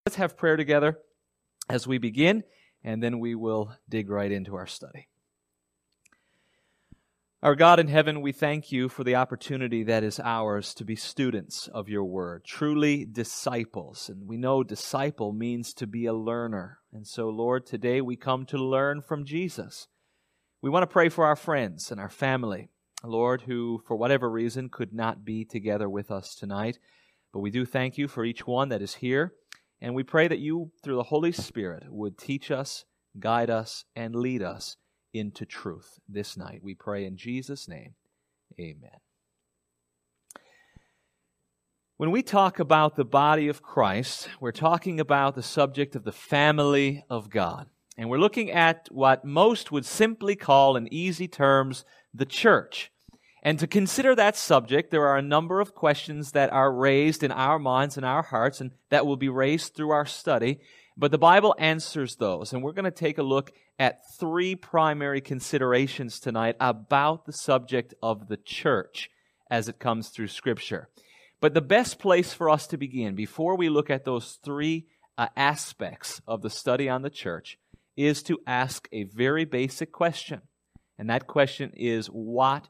Let's have prayer together as we begin, and then we will dig right into our study. Our God in heaven, we thank you for the opportunity that is ours to be students of your word, truly disciples. And we know disciple means to be a learner. And so, Lord, today we come to learn from Jesus. We want to pray for our friends and our family, Lord, who for whatever reason could not be together with us tonight. But we do thank you for each one that is here. And we pray that you, through the Holy Spirit, would teach us, guide us, and lead us into truth this night. We pray in Jesus' name. Amen. When we talk about the body of Christ, we're talking about the subject of the family of God. And we're looking at what most would simply call, in easy terms, the church. And to consider that subject, there are a number of questions that are raised in our minds and our hearts, and that will be raised through our study. But the Bible answers those, and we're going to take a look at three primary considerations tonight about the subject of the church as it comes through Scripture. But the best place for us to begin, before we look at those three aspects of the study on the church, is to ask a very basic question. And that question is, what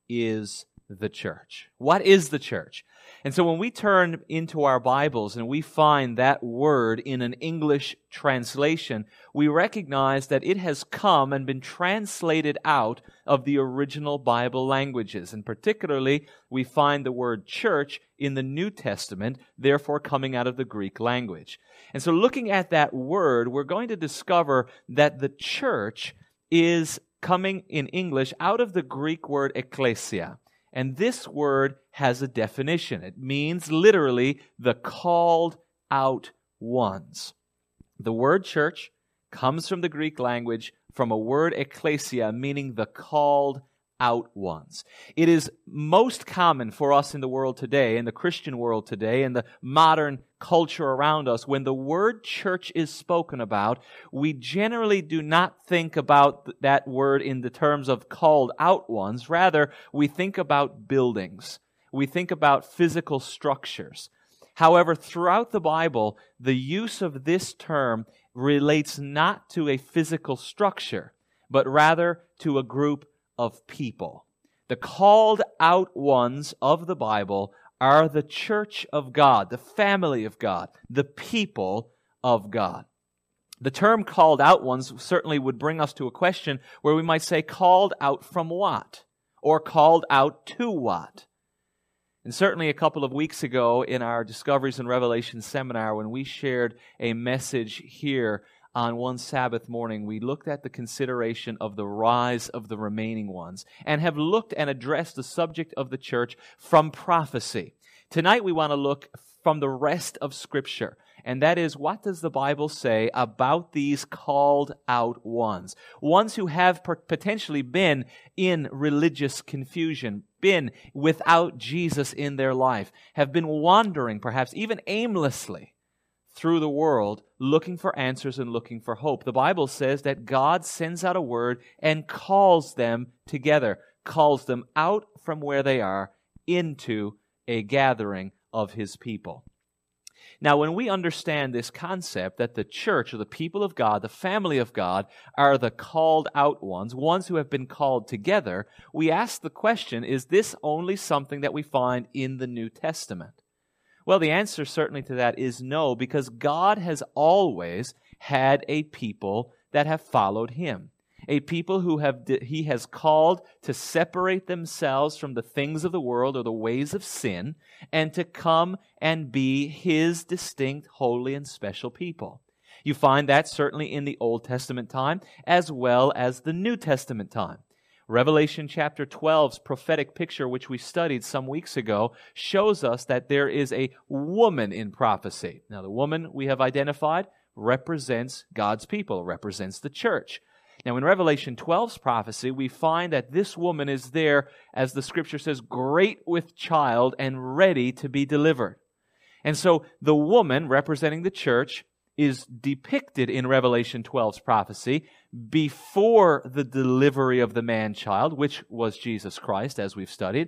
is the church? What is the church? And so when we turn into our Bibles and we find that word in an English translation, we recognize that it has come and been translated out of the original Bible languages. And particularly, we find the word church in the New Testament, therefore coming out of the Greek language. And so looking at that word, we're going to discover that the church is coming in English out of the Greek word ekklesia. And this word has a definition. It means literally the called out ones. The word church comes from the Greek language from a word ekklesia, meaning the called out ones. It is most common for us in the world today, in the Christian world today, in the modern culture around us, when the word church is spoken about, we generally do not think about that word in the terms of called out ones. Rather, we think about buildings. We think about physical structures. However, throughout the Bible, the use of this term relates not to a physical structure, but rather to a group of people. The called out ones of the Bible are the church of God, the family of God, the people of God. The term called out ones certainly would bring us to a question where we might say, called out from what? Or called out to what? And certainly a couple of weeks ago in our Discoveries in Revelation seminar, when we shared a message here on one Sabbath morning, we looked at the consideration of the rise of the remaining ones and have looked and addressed the subject of the church from prophecy. Tonight we want to look from the rest of Scripture, and that is, what does the Bible say about these called out ones? Ones who have potentially been in religious confusion, been without Jesus in their life, have been wandering perhaps even aimlessly through the world, looking for answers and looking for hope. The Bible says that God sends out a word and calls them together, calls them out from where they are into a gathering of His people. Now, when we understand this concept that the church, or the people of God, the family of God, are the called out ones, ones who have been called together, we ask the question, is this only something that we find in the New Testament? Well, the answer certainly to that is no, because God has always had a people that have followed Him. A people who He has called to separate themselves from the things of the world or the ways of sin, and to come and be His distinct, holy, and special people. You find that certainly in the Old Testament time as well as the New Testament time. Revelation chapter 12's prophetic picture, which we studied some weeks ago, shows us that there is a woman in prophecy. Now, the woman we have identified represents God's people, represents the church. Now, in Revelation 12's prophecy, we find that this woman is there, as the Scripture says, great with child and ready to be delivered. And so the woman representing the church is depicted in Revelation 12's prophecy before the delivery of the man-child, which was Jesus Christ, as we've studied,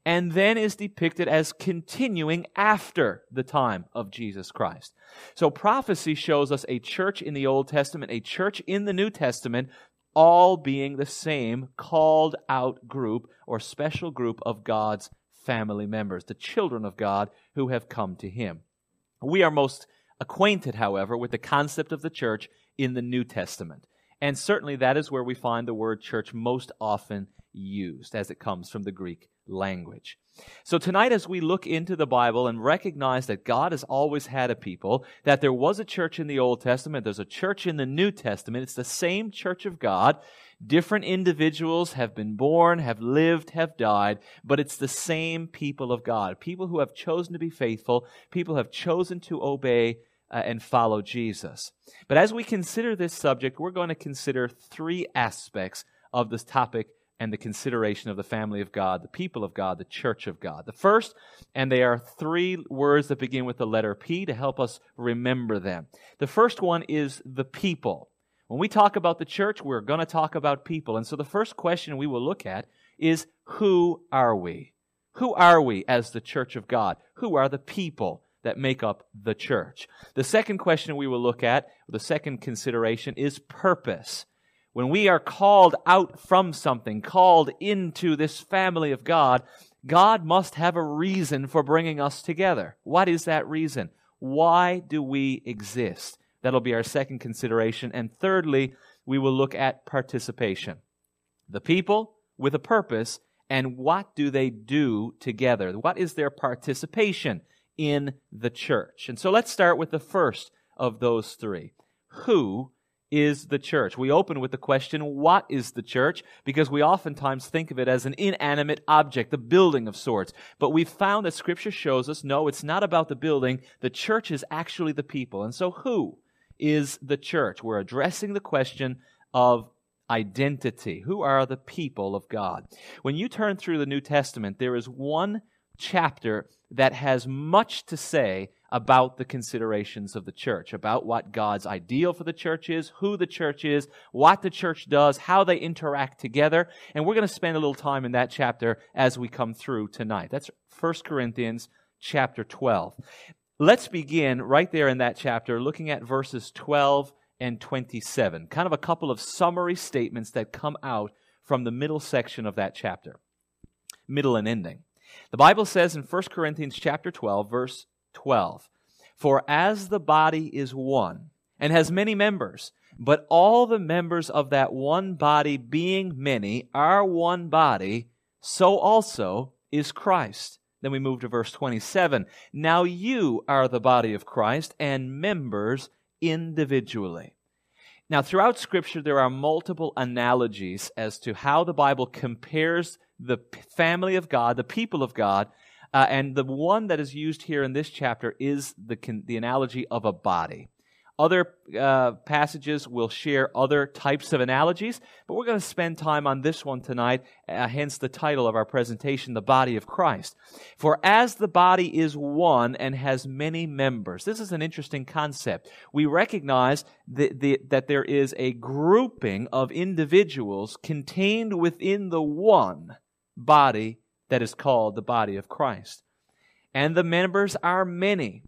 and then is depicted as continuing after the time of Jesus Christ. So prophecy shows us a church in the Old Testament, a church in the New Testament, all being the same called out group or special group of God's family members, the children of God who have come to Him. We are most acquainted, however, with the concept of the church in the New Testament. And certainly that is where we find the word church most often used, as it comes from the Greek language. So tonight, as we look into the Bible and recognize that God has always had a people, that there was a church in the Old Testament, there's a church in the New Testament, it's the same church of God. Different individuals have been born, have lived, have died, but it's the same people of God. People who have chosen to be faithful, people who have chosen to obey and follow Jesus. But as we consider this subject, we're going to consider three aspects of this topic and the consideration of the family of God, the people of God, the church of God. The first, and they are three words that begin with the letter P to help us remember them. The first one is the people. When we talk about the church, we're going to talk about people. And so the first question we will look at is, who are we? Who are we as the church of God? Who are the people that make up the church? The second question we will look at, the second consideration, is purpose. When we are called out from something, called into this family of God, God must have a reason for bringing us together. What is that reason? Why do we exist? That'll be our second consideration. And thirdly, we will look at participation. The people with a purpose, and what do they do together? What is their participation in the church? And so let's start with the first of those three. Who is the church? We open with the question, what is the church? Because we oftentimes think of it as an inanimate object, a building of sorts. But we've found that Scripture shows us, no, it's not about the building. The church is actually the people. And so who is the church? We're addressing the question of identity. Who are the people of God? When you turn through the New Testament, there is one chapter that has much to say about the considerations of the church, about what God's ideal for the church is, who the church is, what the church does, how they interact together. And we're going to spend a little time in that chapter as we come through tonight. That's 1 Corinthians chapter 12. Let's begin right there in that chapter, looking at verses 12 and 27. Kind of a couple of summary statements that come out from the middle section of that chapter. Middle and ending. The Bible says in 1 Corinthians chapter 12, verse 12, "For as the body is one, and has many members, but all the members of that one body being many are one body, so also is Christ." Then we move to verse 27. "Now you are the body of Christ, and members individually." Now, throughout Scripture, there are multiple analogies as to how the Bible compares the family of God, the people of God, and the one that is used here in this chapter is the analogy of a body. Other passages will share other types of analogies, but we're going to spend time on this one tonight, hence the title of our presentation, The Body of Christ. "For as the body is one and has many members." This is an interesting concept. We recognize that there is a grouping of individuals contained within the one body that is called the body of Christ. "And the members are many.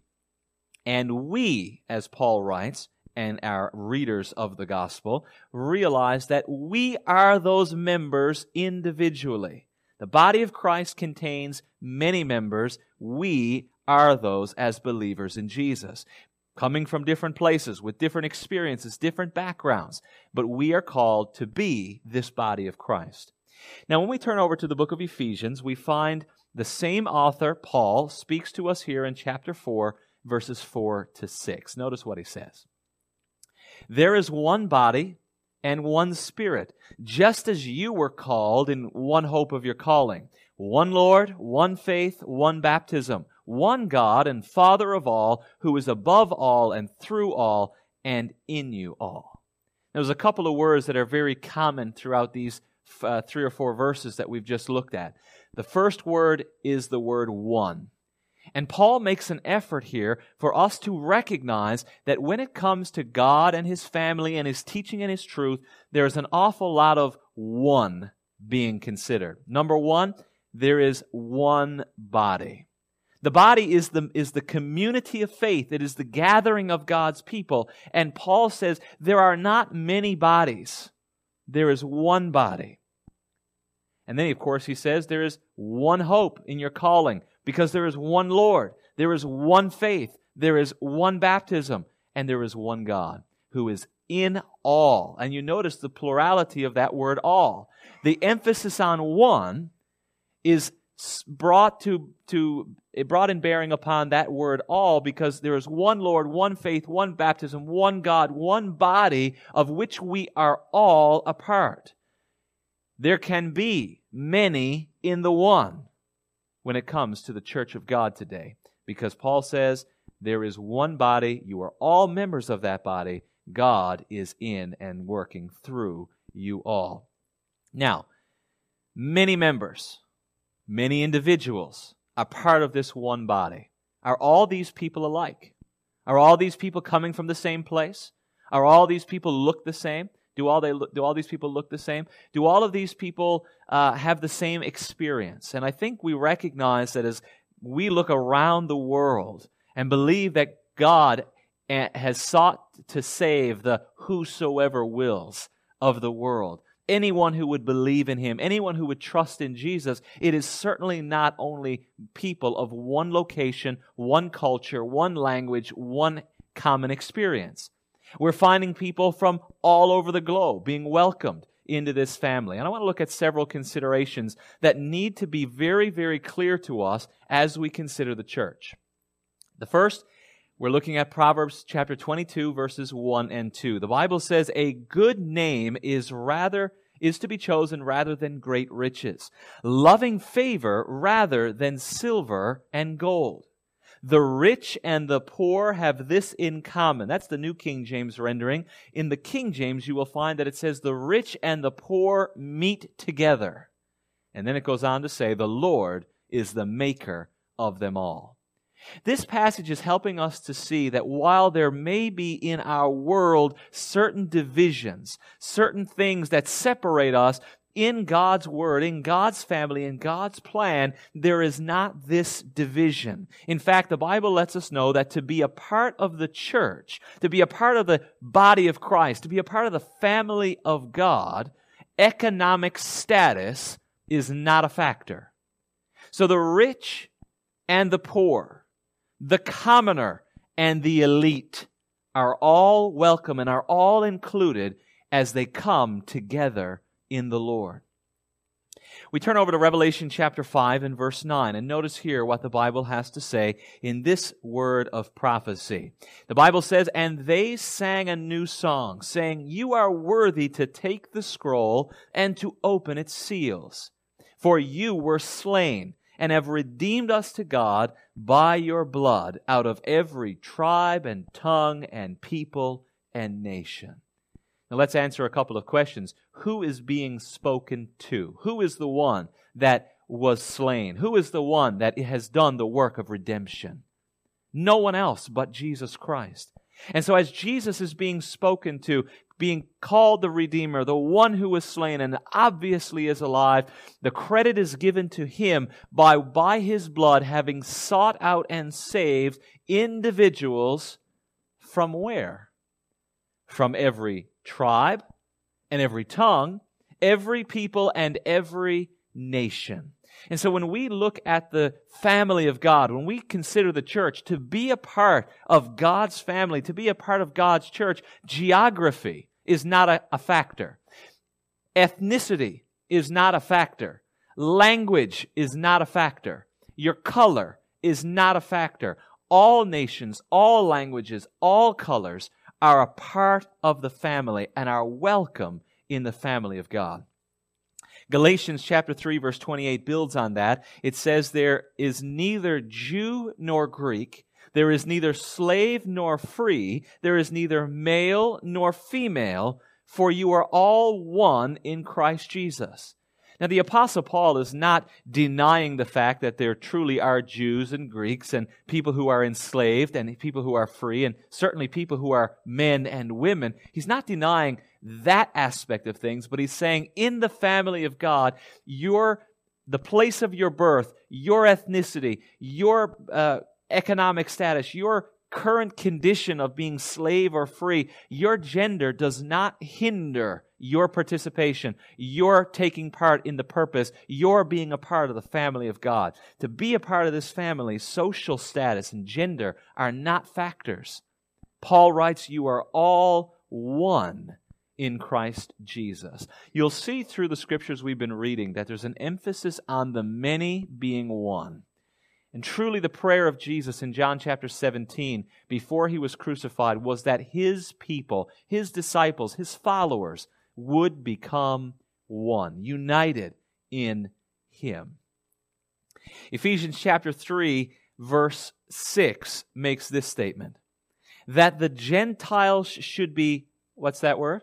And we," as Paul writes, and our readers of the gospel, realize that we are those members individually. The body of Christ contains many members. We are those as believers in Jesus, coming from different places, with different experiences, different backgrounds. But we are called to be this body of Christ. Now, when we turn over to the book of Ephesians, we find the same author, Paul, speaks to us here in chapter 4, verses 4 to 6. Notice what he says. "There is one body and one Spirit, just as you were called in one hope of your calling. One Lord, one faith, one baptism, one God and Father of all, who is above all and through all and in you all." There's a couple of words that are very common throughout these 3 or 4 verses that we've just looked at. The first word is the word one. And Paul makes an effort here for us to recognize that when it comes to God and His family and His teaching and His truth, there's an awful lot of one being considered. Number one, there is one body. The body is the community of faith. It is the gathering of God's people. And Paul says there are not many bodies. There is one body. And then, of course, he says there is one hope in your calling because there is one Lord. There is one faith. There is one baptism. And there is one God who is in all. And you notice the plurality of that word all. The emphasis on one is brought in bearing upon that word all because there is one Lord, one faith, one baptism, one God, one body of which we are all a part. There can be many in the one when it comes to the church of God today because Paul says there is one body, you are all members of that body, God is in and working through you all. Now, many members, many individuals are part of this one body. Are all these people alike? Are all these people coming from the same place? Are all these people look the same? Do all these people look the same? Do all of these people have the same experience? And I think we recognize that as we look around the world and believe that God has sought to save the whosoever wills of the world, anyone who would believe in Him, anyone who would trust in Jesus, it is certainly not only people of one location, one culture, one language, one common experience. We're finding people from all over the globe being welcomed into this family. And I want to look at several considerations that need to be very, very clear to us as we consider the church. The first, we're looking at Proverbs chapter 22, verses 1 and 2. The Bible says, "A good name is to be chosen rather than great riches, loving favor rather than silver and gold. The rich and the poor have this in common." That's the New King James rendering. In the King James, you will find that it says, "The rich and the poor meet together." And then it goes on to say, "The Lord is the maker of them all." This passage is helping us to see that while there may be in our world certain divisions, certain things that separate us, in God's Word, in God's family, in God's plan, there is not this division. In fact, the Bible lets us know that to be a part of the church, to be a part of the body of Christ, to be a part of the family of God, economic status is not a factor. So the rich and the poor, the commoner and the elite are all welcome and are all included as they come together in the Lord. We turn over to Revelation chapter 5 and verse 9 and notice here what the Bible has to say in this word of prophecy. The Bible says, "And they sang a new song, saying, 'You are worthy to take the scroll and to open its seals. For you were slain and have redeemed us to God by your blood out of every tribe and tongue and people and nation.'" Now let's answer a couple of questions. Who is being spoken to? Who is the one that was slain? Who is the one that has done the work of redemption? No one else but Jesus Christ. And so as Jesus is being spoken to, being called the Redeemer, the one who was slain and obviously is alive, the credit is given to Him by His blood having sought out and saved individuals from where? From every tribe and every tongue, every people and every nation. And so when we look at the family of God, when we consider the church, to be a part of God's family, to be a part of God's church, geography is not a factor. Ethnicity is not a factor. Language is not a factor. Your color is not a factor. All nations, all languages, all colors are a part of the family and are welcome in the family of God. Galatians chapter 3 verse 28 builds on that. It says, "There is neither Jew nor Greek, there is neither slave nor free, there is neither male nor female, for you are all one in Christ Jesus." Now, the Apostle Paul is not denying the fact that there truly are Jews and Greeks and people who are enslaved and people who are free and certainly people who are men and women. He's not denying that aspect of things, but he's saying in the family of God, your the place of your birth, your ethnicity, your economic status, your current condition of being slave or free, your gender does not hinder your participation, your taking part in the purpose, your being a part of the family of God. To be a part of this family, social status and gender are not factors. Paul writes, you are all one in Christ Jesus. You'll see through the scriptures we've been reading that there's an emphasis on the many being one. And truly the prayer of Jesus in John chapter 17, before He was crucified, was that His people, His disciples, His followers would become one, united in Him. Ephesians chapter 3, verse 6 makes this statement, that the Gentiles should be, what's that word?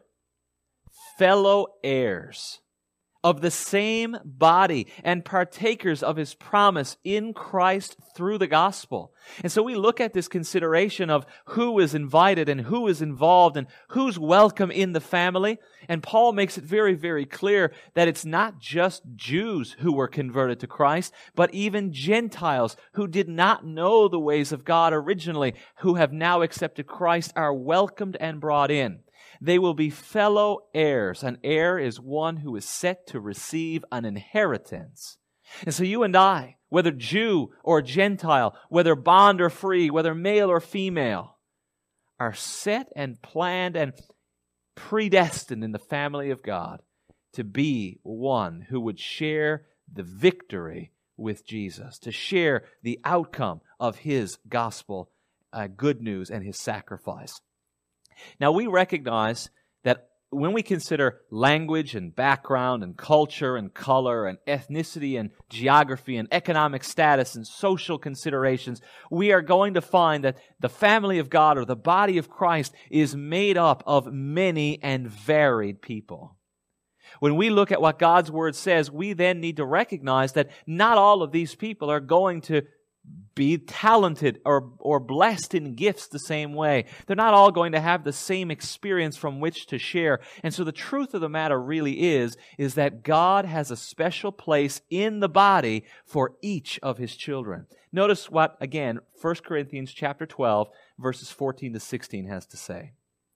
Fellow heirs of the same body and partakers of His promise in Christ through the gospel. And so we look at this consideration of who is invited and who is involved and who's welcome in the family. And Paul makes it very, very clear that it's not just Jews who were converted to Christ, but even Gentiles who did not know the ways of God originally, who have now accepted Christ, are welcomed and brought in. They will be fellow heirs. An heir is one who is set to receive an inheritance. And so you and I, whether Jew or Gentile, whether bond or free, whether male or female, are set and planned and predestined in the family of God to be one who would share the victory with Jesus, to share the outcome of His gospel good news and His sacrifice. Now, we recognize that when we consider language and background and culture and color and ethnicity and geography and economic status and social considerations, we are going to find that the family of God or the body of Christ is made up of many and varied people. When we look at what God's Word says, we then need to recognize that not all of these people are going to be talented or blessed in gifts the same way. They're not all going to have the same experience from which to share. And so the truth of the matter really is that God has a special place in the body for each of His children. Notice what, again, 1 Corinthians chapter 12, verses 14 to 16 has to say.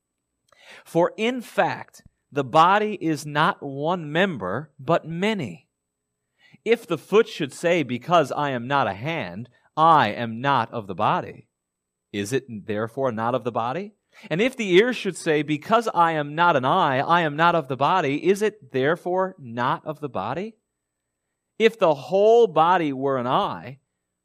For in fact, the body is not one member, but many. If the foot should say, because I am not a hand, I am not of the body, is it therefore not of the body? And if the ear should say, because I am not an eye, I am not of the body, is it therefore not of the body? If the whole body were an eye,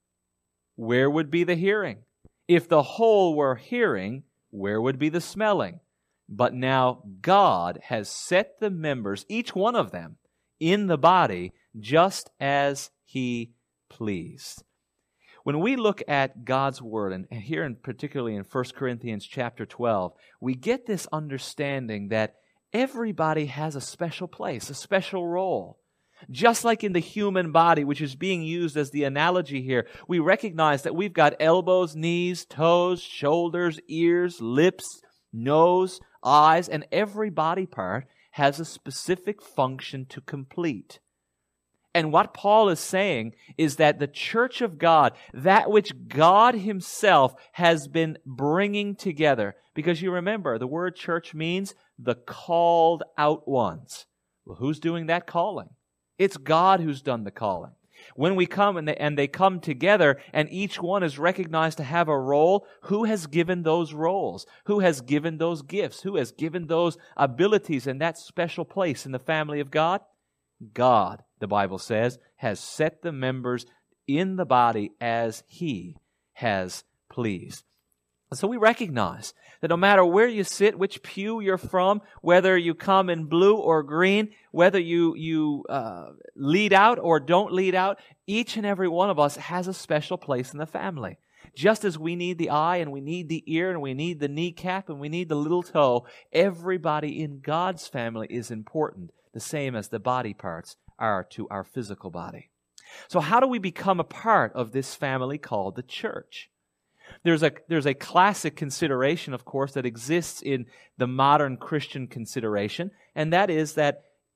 where would be the hearing? If the whole were hearing, where would be the smelling? But now God has set the members, each one of them, in the body, just as He pleased. When we look at God's Word, and here particularly in 1 Corinthians chapter 12, we get this understanding that everybody has a special place, a special role. Just like in the human body, which is being used as the analogy here, we recognize that we've got elbows, knees, toes, shoulders, ears, lips, nose, eyes, and every body part has a specific function to complete. And what Paul is saying is that the church of God, that which God Himself has been bringing together, because you remember, the word church means the called out ones. Well, who's doing that calling? It's God who's done the calling. When we come and they come together and each one is recognized to have a role, who has given those roles? Who has given those gifts? Who has given those abilities in that special place in the family of God? God, the Bible says, has set the members in the body as He has pleased. So we recognize that no matter where you sit, which pew you're from, whether you come in blue or green, whether you lead out or don't lead out, each and every one of us has a special place in the family. Just as we need the eye and we need the ear and we need the kneecap and we need the little toe, everybody in God's family is important, the same as the body parts are to our physical body. So how do we become a part of this family called the church? There's a classic consideration, of course, that exists in the modern Christian consideration, and that is that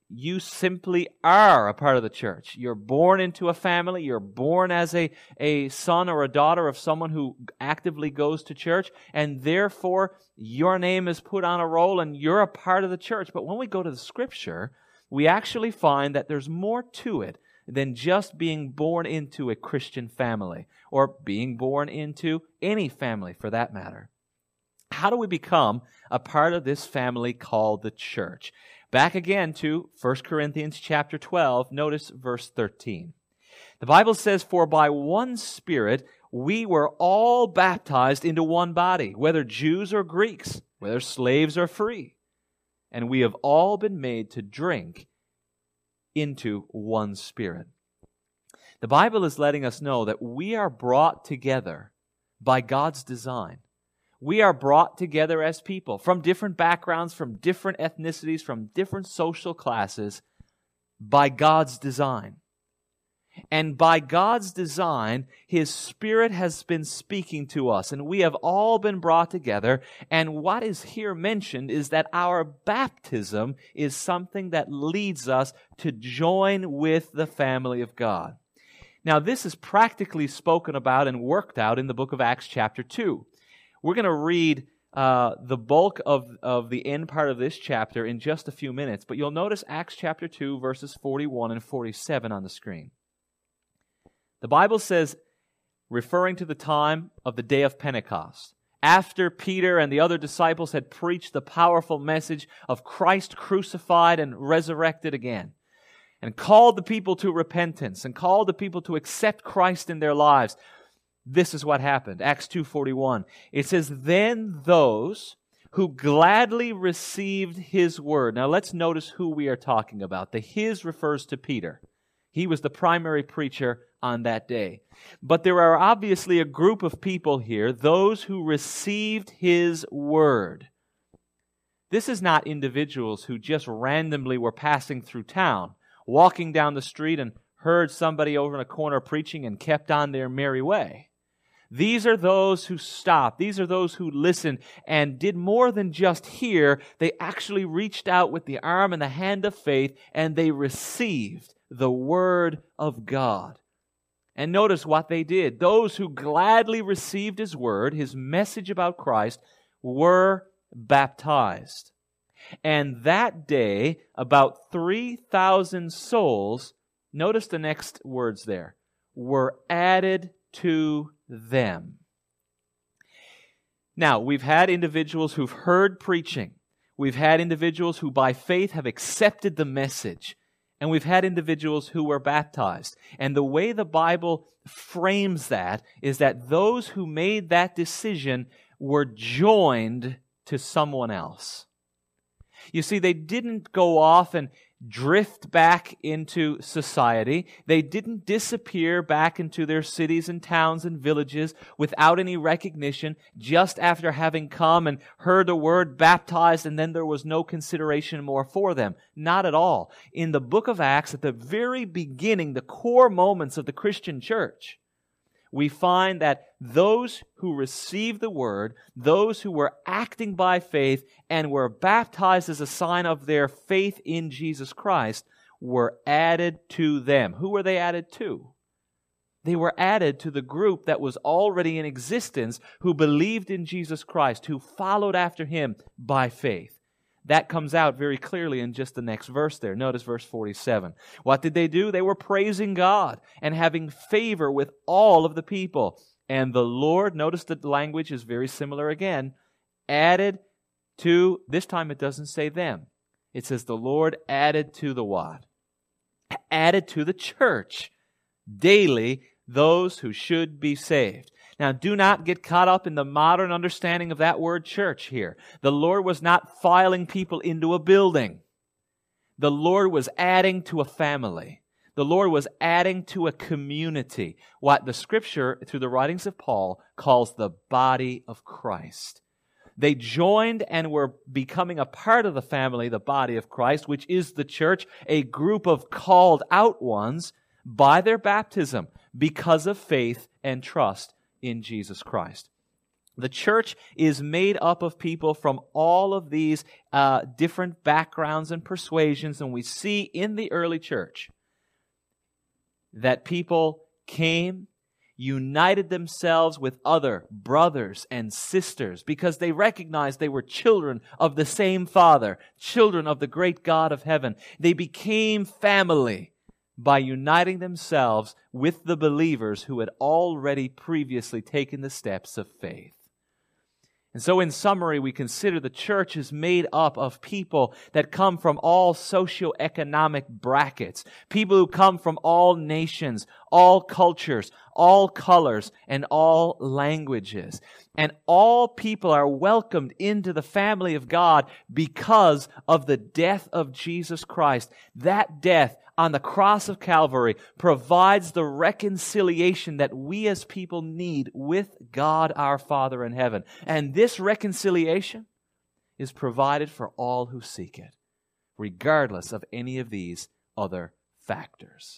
you simply are a part of the church. You're born into a family. You're born as a son or a daughter of someone who actively goes to church, and therefore your name is put on a roll and you're a part of the church. But when we go to the Scripture, we actually find that there's more to it than just being born into a Christian family or being born into any family for that matter. How do we become a part of this family called the church? Back again to 1 Corinthians chapter 12, notice verse 13. The Bible says, "For by one Spirit we were all baptized into one body, whether Jews or Greeks, whether slaves or free, and we have all been made to drink into one Spirit." The Bible is letting us know that we are brought together by God's design. We are brought together as people from different backgrounds, from different ethnicities, from different social classes by God's design. And by God's design, His Spirit has been speaking to us, and we have all been brought together. And what is here mentioned is that our baptism is something that leads us to join with the family of God. Now, this is practically spoken about and worked out in the book of Acts chapter 2. We're going to read the bulk of the end part of this chapter in just a few minutes, but you'll notice Acts chapter 2, verses 41 and 47 on the screen. The Bible says, referring to the time of the day of Pentecost, after Peter and the other disciples had preached the powerful message of Christ crucified and resurrected again, and called the people to repentance, and called the people to accept Christ in their lives, this is what happened. Acts 2:41. It says, "Then those who gladly received His word." Now let's notice who we are talking about. The His refers to Peter. He was the primary preacher on that day. But there are obviously a group of people here, those who received His word. This is not individuals who just randomly were passing through town, walking down the street and heard somebody over in a corner preaching and kept on their merry way. These are those who stopped. These are those who listened and did more than just hear. They actually reached out with the arm and the hand of faith, and they received the Word of God. And notice what they did. Those who gladly received His Word, His message about Christ, were baptized. And that day, about 3,000 souls, notice the next words there, were added to them. Now, we've had individuals who've heard preaching. We've had individuals who by faith have accepted the message. And we've had individuals who were baptized. And the way the Bible frames that is that those who made that decision were joined to someone else. You see, they didn't go off and drift back into society. They didn't disappear back into their cities and towns and villages without any recognition just after having come and heard the word, baptized, and then there was no consideration more for them. Not at all. In the book of Acts, at the very beginning, the core moments of the Christian church, we find that those who received the word, those who were acting by faith and were baptized as a sign of their faith in Jesus Christ, were added to them. Who were they added to? They were added to the group that was already in existence, who believed in Jesus Christ, who followed after Him by faith. That comes out very clearly in just the next verse there. Notice verse 47. What did they do? They were praising God and having favor with all of the people. And the Lord, notice that the language is very similar again, added to, this time it doesn't say them. It says the Lord added to the what? Added to the church daily those who should be saved. Now, do not get caught up in the modern understanding of that word church here. The Lord was not filing people into a building. The Lord was adding to a family. The Lord was adding to a community. What the Scripture, through the writings of Paul, calls the body of Christ. They joined and were becoming a part of the family, the body of Christ, which is the church, a group of called out ones by their baptism because of faith and trust in Jesus Christ. The church is made up of people from all of these different backgrounds and persuasions, and we see in the early church that people came, united themselves with other brothers and sisters because they recognized they were children of the same Father, children of the great God of heaven. They became family by uniting themselves with the believers who had already previously taken the steps of faith. And so in summary, we consider the church is made up of people that come from all socioeconomic brackets, people who come from all nations, all cultures, all colors, and all languages. And all people are welcomed into the family of God because of the death of Jesus Christ. That death on the cross of Calvary provides the reconciliation that we as people need with God our Father in heaven. And this reconciliation is provided for all who seek it, regardless of any of these other factors.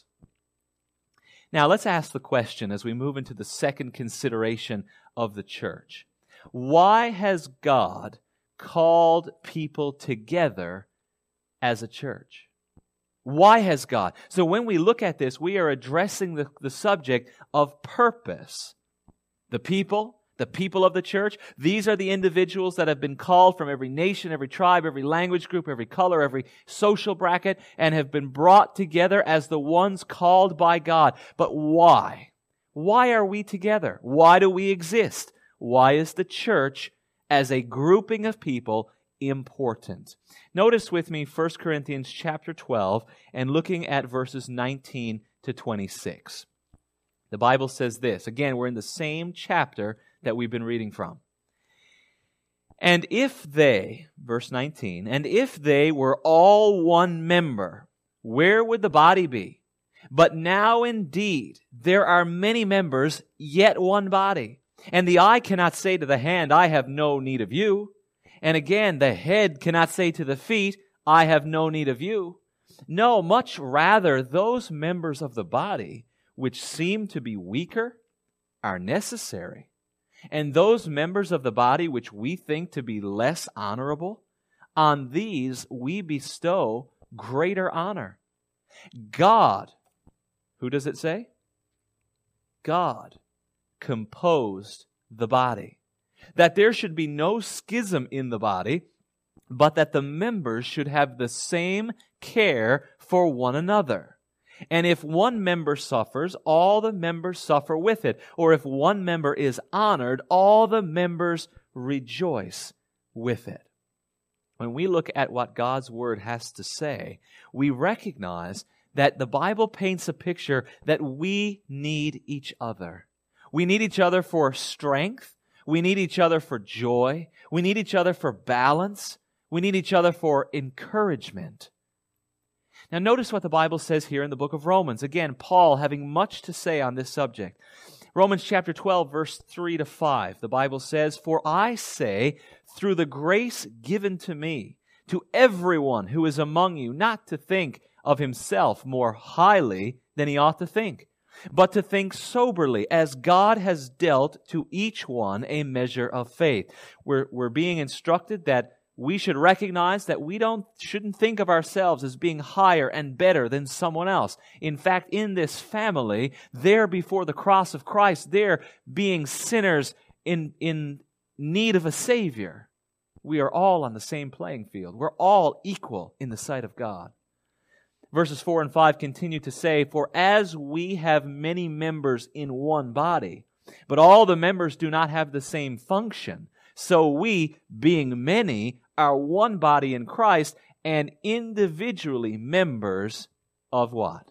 Now let's ask the question as we move into the second consideration of the church. Why has God called people together as a church? Why has God? So when we look at this, we are addressing the subject of purpose. The people of the church, these are the individuals that have been called from every nation, every tribe, every language group, every color, every social bracket, and have been brought together as the ones called by God. But why? Why are we together? Why do we exist? Why is the church as a grouping of people important? Notice with me 1 Corinthians chapter 12 and looking at verses 19 to 26. The Bible says this. Again, we're in the same chapter that we've been reading from. And if they, verse 19, and if they were all one member, where would the body be? But now indeed there are many members, yet one body. And the eye cannot say to the hand, I have no need of you. And again, the head cannot say to the feet, I have no need of you. No, much rather, those members of the body which seem to be weaker are necessary. And those members of the body which we think to be less honorable, on these we bestow greater honor. God, who does it say? God composed the body, that there should be no schism in the body, but that the members should have the same care for one another. And if one member suffers, all the members suffer with it. Or if one member is honored, all the members rejoice with it. When we look at what God's Word has to say, we recognize that the Bible paints a picture that we need each other. We need each other for strength. We need each other for joy. We need each other for balance. We need each other for encouragement. Now notice what the Bible says here in the book of Romans. Again, Paul having much to say on this subject. Romans chapter 12, verse 3 to 5. The Bible says, For I say, through the grace given to me, to everyone who is among you, not to think of himself more highly than he ought to think, but to think soberly, as God has dealt to each one a measure of faith. We're being instructed that we should recognize that we shouldn't think of ourselves as being higher and better than someone else. In fact, in this family, there before the cross of Christ, there being sinners in need of a Savior, we are all on the same playing field. We're all equal in the sight of God. Verses 4 and 5 continue to say, For as we have many members in one body, but all the members do not have the same function, so we, being many, are one body in Christ, and individually members of what?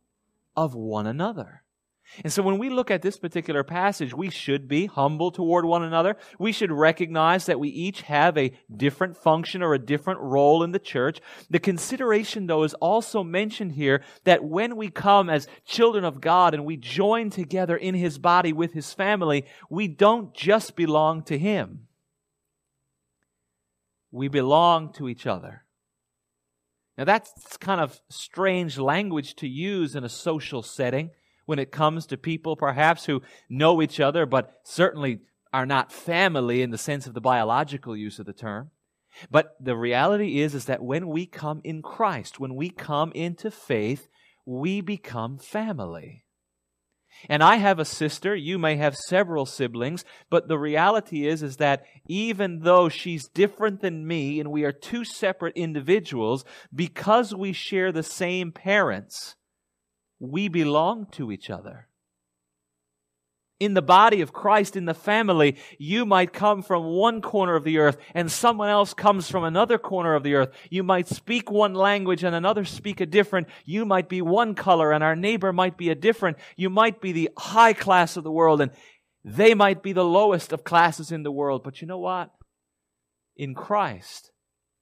Of one another. And so when we look at this particular passage, we should be humble toward one another. We should recognize that we each have a different function or a different role in the church. The consideration, though, is also mentioned here that when we come as children of God and we join together in His body with His family, we don't just belong to Him. We belong to each other. Now that's kind of strange language to use in a social setting when it comes to people perhaps who know each other but certainly are not family in the sense of the biological use of the term. But the reality is that when we come in Christ, when we come into faith, we become family. And I have a sister, you may have several siblings, but the reality is that even though she's different than me and we are two separate individuals, because we share the same parents, we belong to each other. In the body of Christ, in the family, you might come from one corner of the earth and someone else comes from another corner of the earth. You might speak one language and another speak a different. You might be one color and our neighbor might be a different. You might be the high class of the world and they might be the lowest of classes in the world. But you know what? In Christ,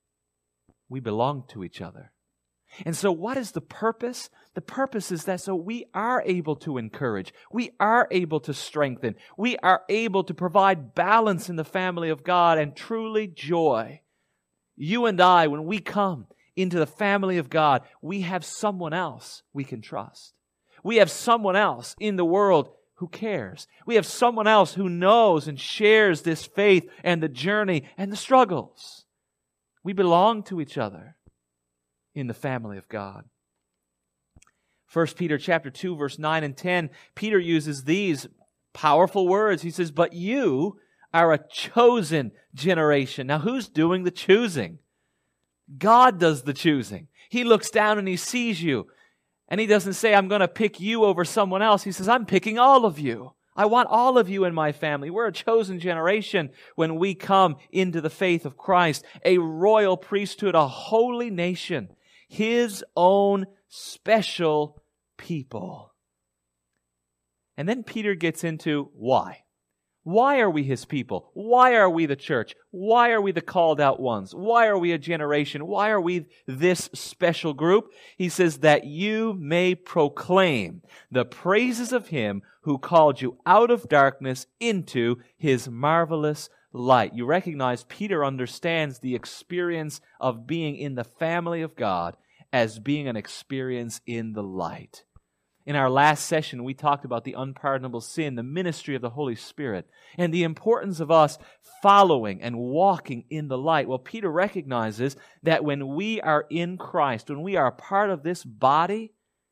we belong to each other. And so what is the purpose? The purpose is that so we are able to encourage, we are able to strengthen, we are able to provide balance in the family of God and truly joy. You and I, when we come into the family of God, we have someone else we can trust. We have someone else in the world who cares. We have someone else who knows and shares this faith and the journey and the struggles. We belong to each other in the family of God. 1 Peter chapter 2, verse 9 and 10, Peter uses these powerful words. He says, "But you are a chosen generation." Now, who's doing the choosing? God does the choosing. He looks down and He sees you. And He doesn't say, "I'm going to pick you over someone else." He says, "I'm picking all of you. I want all of you in my family." We're a chosen generation when we come into the faith of Christ, a royal priesthood, a holy nation, His own special people. And then Peter gets into why. Why are we His people? Why are we the church? Why are we the called out ones? Why are we a generation? Why are we this special group? He says that you may proclaim the praises of Him who called you out of darkness into His marvelous light. You recognize Peter understands the experience of being in the family of God as being an experience in the light. In our last session, we talked about the unpardonable sin, the ministry of the Holy Spirit, and the importance of us following and walking in the light. Well, Peter recognizes that when we are in Christ, when we are a part of this body,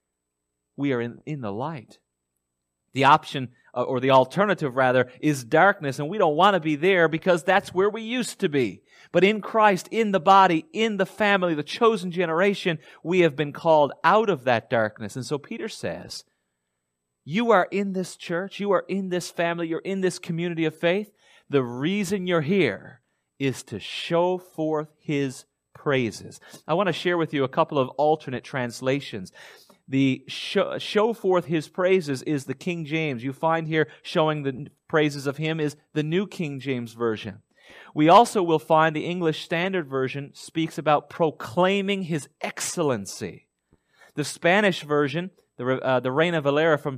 we are in the light. The option, or the alternative rather, is darkness, and we don't want to be there because that's where we used to be. But in Christ, in the body, in the family, the chosen generation, we have been called out of that darkness. And so Peter says, you are in this church, you are in this family, you're in this community of faith. The reason you're here is to show forth His praises. I want to share with you a couple of alternate translations. The show forth His praises is the King James. You find here showing the praises of Him is the New King James Version. We also will find the English Standard Version speaks about proclaiming His excellency. The Spanish version, the Reina Valera from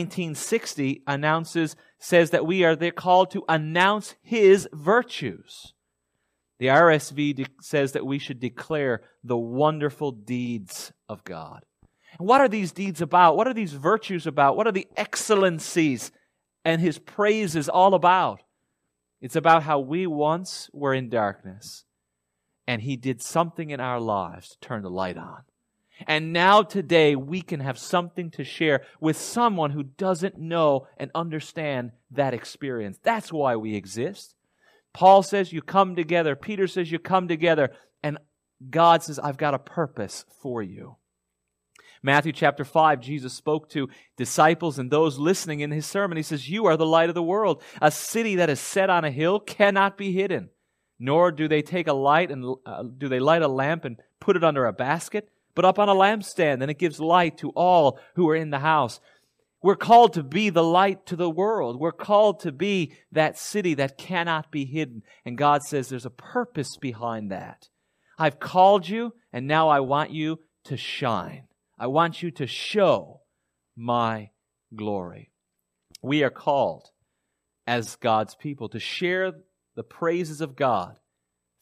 1960 says that we are there called to announce His virtues. The RSV says that we should declare the wonderful deeds of God. And what are these deeds about? What are these virtues about? What are the excellencies and His praises all about? It's about how we once were in darkness, and He did something in our lives to turn the light on. And now today we can have something to share with someone who doesn't know and understand that experience. That's why we exist. Paul says you come together. Peter says you come together. And God says, I've got a purpose for you. Matthew chapter 5, Jesus spoke to disciples and those listening in His sermon. He says, you are the light of the world. A city that is set on a hill cannot be hidden. Nor do they take a light and do they light a lamp and put it under a basket, but up on a lampstand, and it gives light to all who are in the house. We're called to be the light to the world. We're called to be that city that cannot be hidden. And God says there's a purpose behind that. I've called you, and now I want you to shine. I want you to show my glory. We are called as God's people to share the praises of God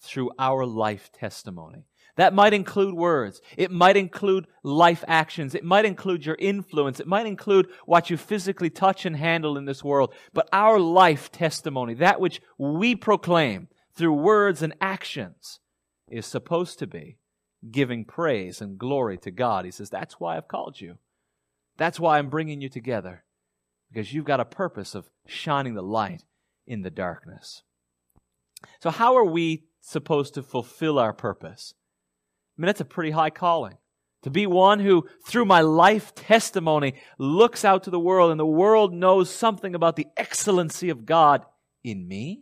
through our life testimony. That might include words. It might include life actions. It might include your influence. It might include what you physically touch and handle in this world. But our life testimony, that which we proclaim through words and actions, is supposed to be giving praise and glory to God. He says, that's why I've called you. That's why I'm bringing you together. Because you've got a purpose of shining the light in the darkness. So how are we supposed to fulfill our purpose? I mean, that's a pretty high calling. To be one who, through my life testimony, looks out to the world and the world knows something about the excellency of God in me.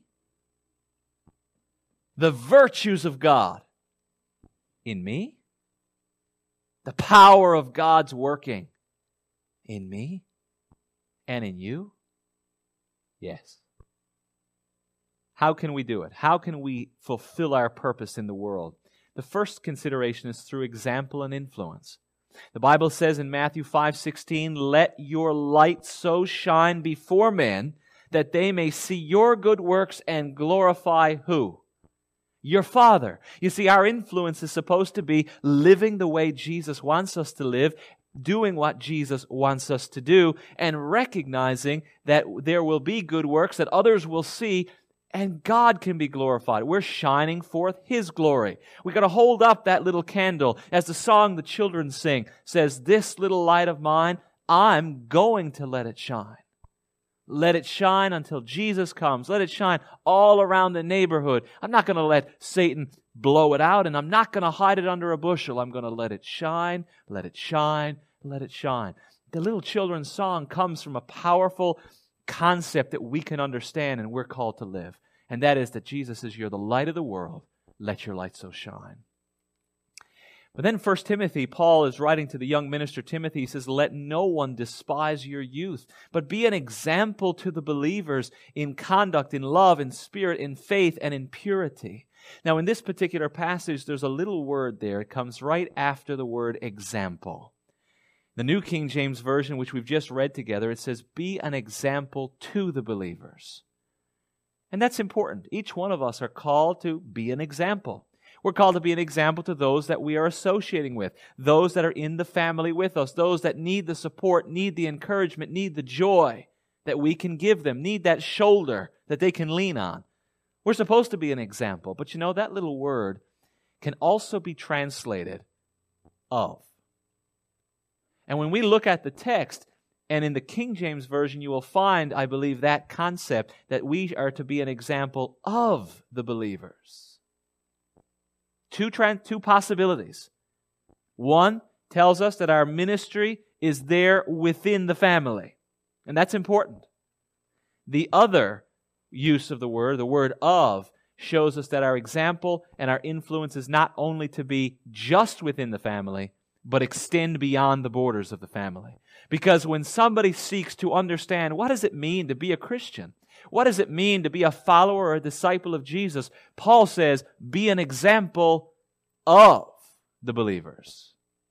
The virtues of God in me. The power of God's working in me and in you. Yes. How can we do it? How can we fulfill our purpose in the world? The first consideration is through example and influence. The Bible says in Matthew 5:16, "Let your light so shine before men that they may see your good works and glorify" who? Your Father. You see, our influence is supposed to be living the way Jesus wants us to live, doing what Jesus wants us to do, and recognizing that there will be good works that others will see, and God can be glorified. We're shining forth His glory. We've got to hold up that little candle. As the song the children sing says, "This little light of mine, I'm going to let it shine." Let it shine until Jesus comes. Let it shine all around the neighborhood. I'm not going to let Satan blow it out, and I'm not going to hide it under a bushel. I'm going to let it shine, let it shine, let it shine. The little children's song comes from a powerful concept that we can understand and we're called to live. And that is that Jesus says, "You're the light of the world. Let your light so shine." But then 1 Timothy, Paul is writing to the young minister Timothy. He says, "Let no one despise your youth, but be an example to the believers in conduct, in love, in spirit, in faith, and in purity." Now, in this particular passage, there's a little word there. It comes right after the word example. The New King James Version, which we've just read together, it says, "Be an example to the believers." And that's important. Each one of us are called to be an example. We're called to be an example to those that we are associating with, those that are in the family with us, those that need the support, need the encouragement, need the joy that we can give them, need that shoulder that they can lean on. We're supposed to be an example. But you know, that little word can also be translated of. And when we look at the text, and in the King James Version, you will find, I believe, that concept that we are to be an example of the believers. Two possibilities. One tells us that our ministry is there within the family, and that's important. The other use of the word of, shows us that our example and our influence is not only to be just within the family, but extend beyond the borders of the family. Because when somebody seeks to understand what does it mean to be a Christian, what does it mean to be a follower or a disciple of Jesus, Paul says, be an example of the believers.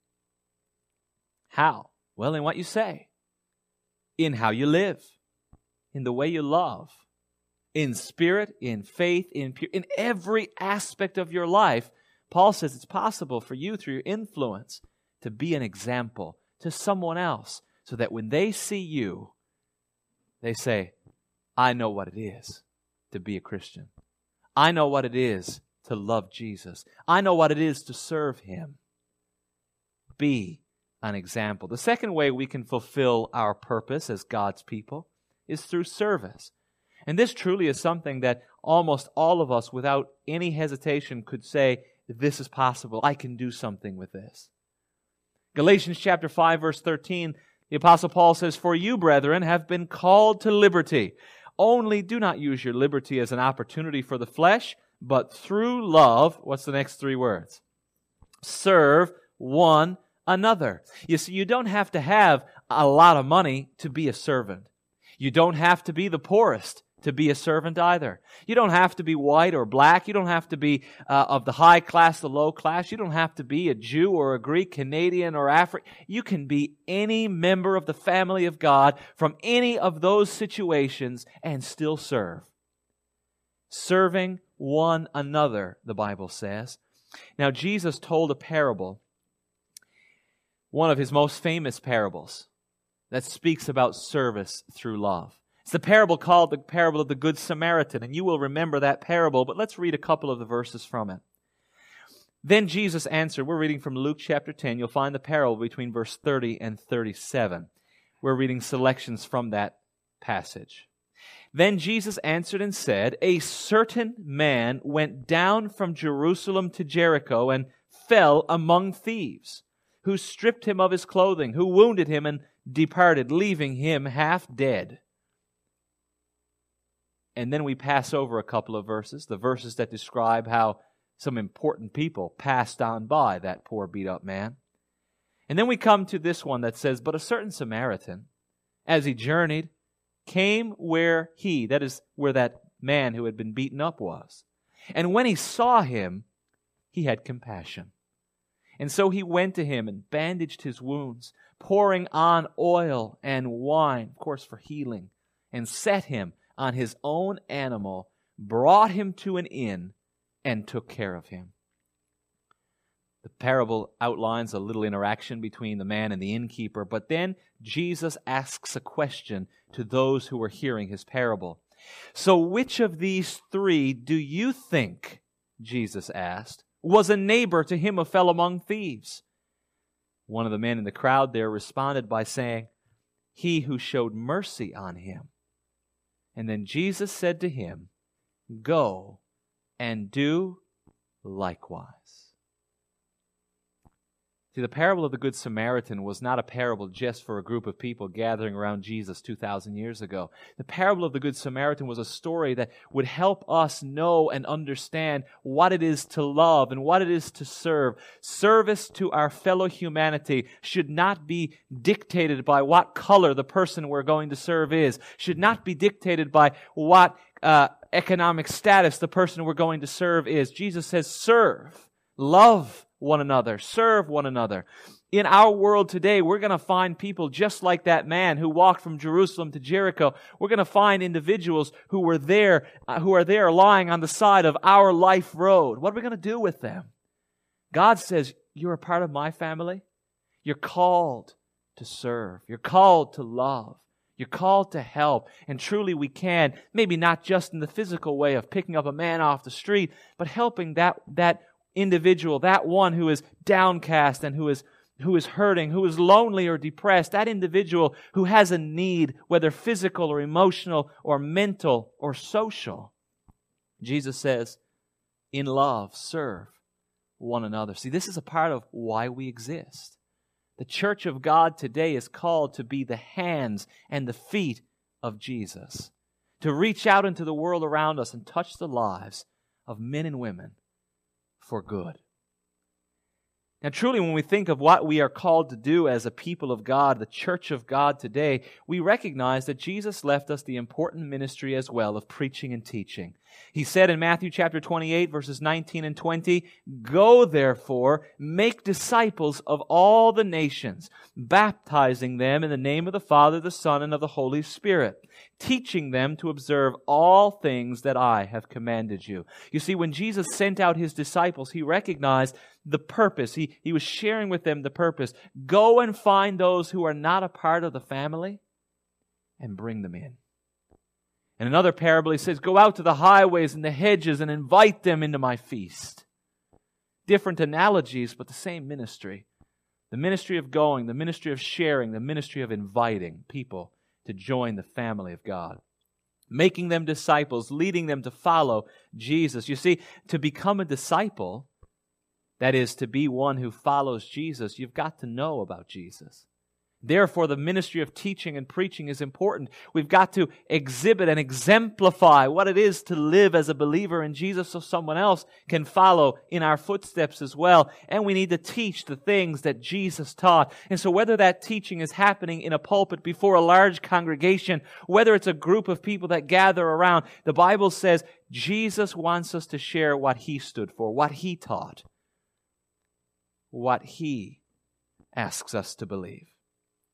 How? Well, in what you say, in how you live, in the way you love, in spirit, in faith, in every aspect of your life. Paul says it's possible for you through your influence to be an example to someone else, so that when they see you, they say, I know what it is to be a Christian. I know what it is to love Jesus. I know what it is to serve Him. Be an example. The second way we can fulfill our purpose as God's people is through service. And this truly is something that almost all of us, without any hesitation, could say, this is possible. I can do something with this. Galatians chapter 5, verse 13, the Apostle Paul says, For you, brethren, have been called to liberty. Only do not use your liberty as an opportunity for the flesh, but through love, what's the next three words? Serve one another. You see, you don't have to have a lot of money to be a servant. You don't have to be the poorest to be a servant either. You don't have to be white or black. You don't have to be of the high class, the low class. You don't have to be a Jew or a Greek, Canadian or African. You can be any member of the family of God from any of those situations and still serve. Serving one another, the Bible says. Now, Jesus told a parable, one of his most famous parables, that speaks about service through love. It's the parable called the parable of the Good Samaritan, and you will remember that parable, but let's read a couple of the verses from it. Then Jesus answered, we're reading from Luke chapter 10, you'll find the parable between verse 30 and 37. We're reading selections from that passage. Then Jesus answered and said, a certain man went down from Jerusalem to Jericho and fell among thieves, who stripped him of his clothing, who wounded him and departed, leaving him half dead. And then we pass over a couple of verses, the verses that describe how some important people passed on by that poor beat-up man. And then we come to this one that says, but a certain Samaritan, as he journeyed, came where he, that is, where that man who had been beaten up was. And when he saw him, he had compassion. And so he went to him and bandaged his wounds, pouring on oil and wine, of course for healing, and set him on his own animal, brought him to an inn, and took care of him. The parable outlines a little interaction between the man and the innkeeper, but then Jesus asks a question to those who were hearing his parable. So which of these three do you think, Jesus asked, was a neighbor to him who fell among thieves? One of the men in the crowd there responded by saying, he who showed mercy on him. And then Jesus said to him, go and do likewise. See, the parable of the Good Samaritan was not a parable just for a group of people gathering around Jesus 2,000 years ago. The parable of the Good Samaritan was a story that would help us know and understand what it is to love and what it is to serve. Service to our fellow humanity should not be dictated by what color the person we're going to serve is, should not be dictated by what economic status the person we're going to serve is. Jesus says, serve, love one another, serve one another. In our world today, we're going to find people just like that man who walked from Jerusalem to Jericho. We're going to find individuals who are there lying on the side of our life road. What are we going to do with them? God says, you're a part of my family. You're called to serve. You're called to love. You're called to help. And truly we can, maybe not just in the physical way of picking up a man off the street, but helping that individual, that one who is downcast and who is hurting, who is lonely or depressed, that individual who has a need, whether physical or emotional or mental or social. Jesus says, in love, serve one another. See, this is a part of why we exist. The church of God today is called to be the hands and the feet of Jesus, to reach out into the world around us and touch the lives of men and women for good. Now, truly, when we think of what we are called to do as a people of God, the church of God today, we recognize that Jesus left us the important ministry as well of preaching and teaching. He said in Matthew chapter 28, verses 19 and 20, go therefore, make disciples of all the nations, baptizing them in the name of the Father, the Son, and of the Holy Spirit, teaching them to observe all things that I have commanded you. You see, when Jesus sent out His disciples, He recognized the purpose. He was sharing with them the purpose. Go and find those who are not a part of the family and bring them in. In another parable, He says, go out to the highways and the hedges and invite them into my feast. Different analogies, but the same ministry. The ministry of going, the ministry of sharing, the ministry of inviting people to join the family of God. Making them disciples, leading them to follow Jesus. You see, to become a disciple, that is, to be one who follows Jesus, you've got to know about Jesus. Therefore, the ministry of teaching and preaching is important. We've got to exhibit and exemplify what it is to live as a believer in Jesus so someone else can follow in our footsteps as well. And we need to teach the things that Jesus taught. And so whether that teaching is happening in a pulpit before a large congregation, whether it's a group of people that gather around, the Bible says Jesus wants us to share what He stood for, what He taught, what He asks us to believe.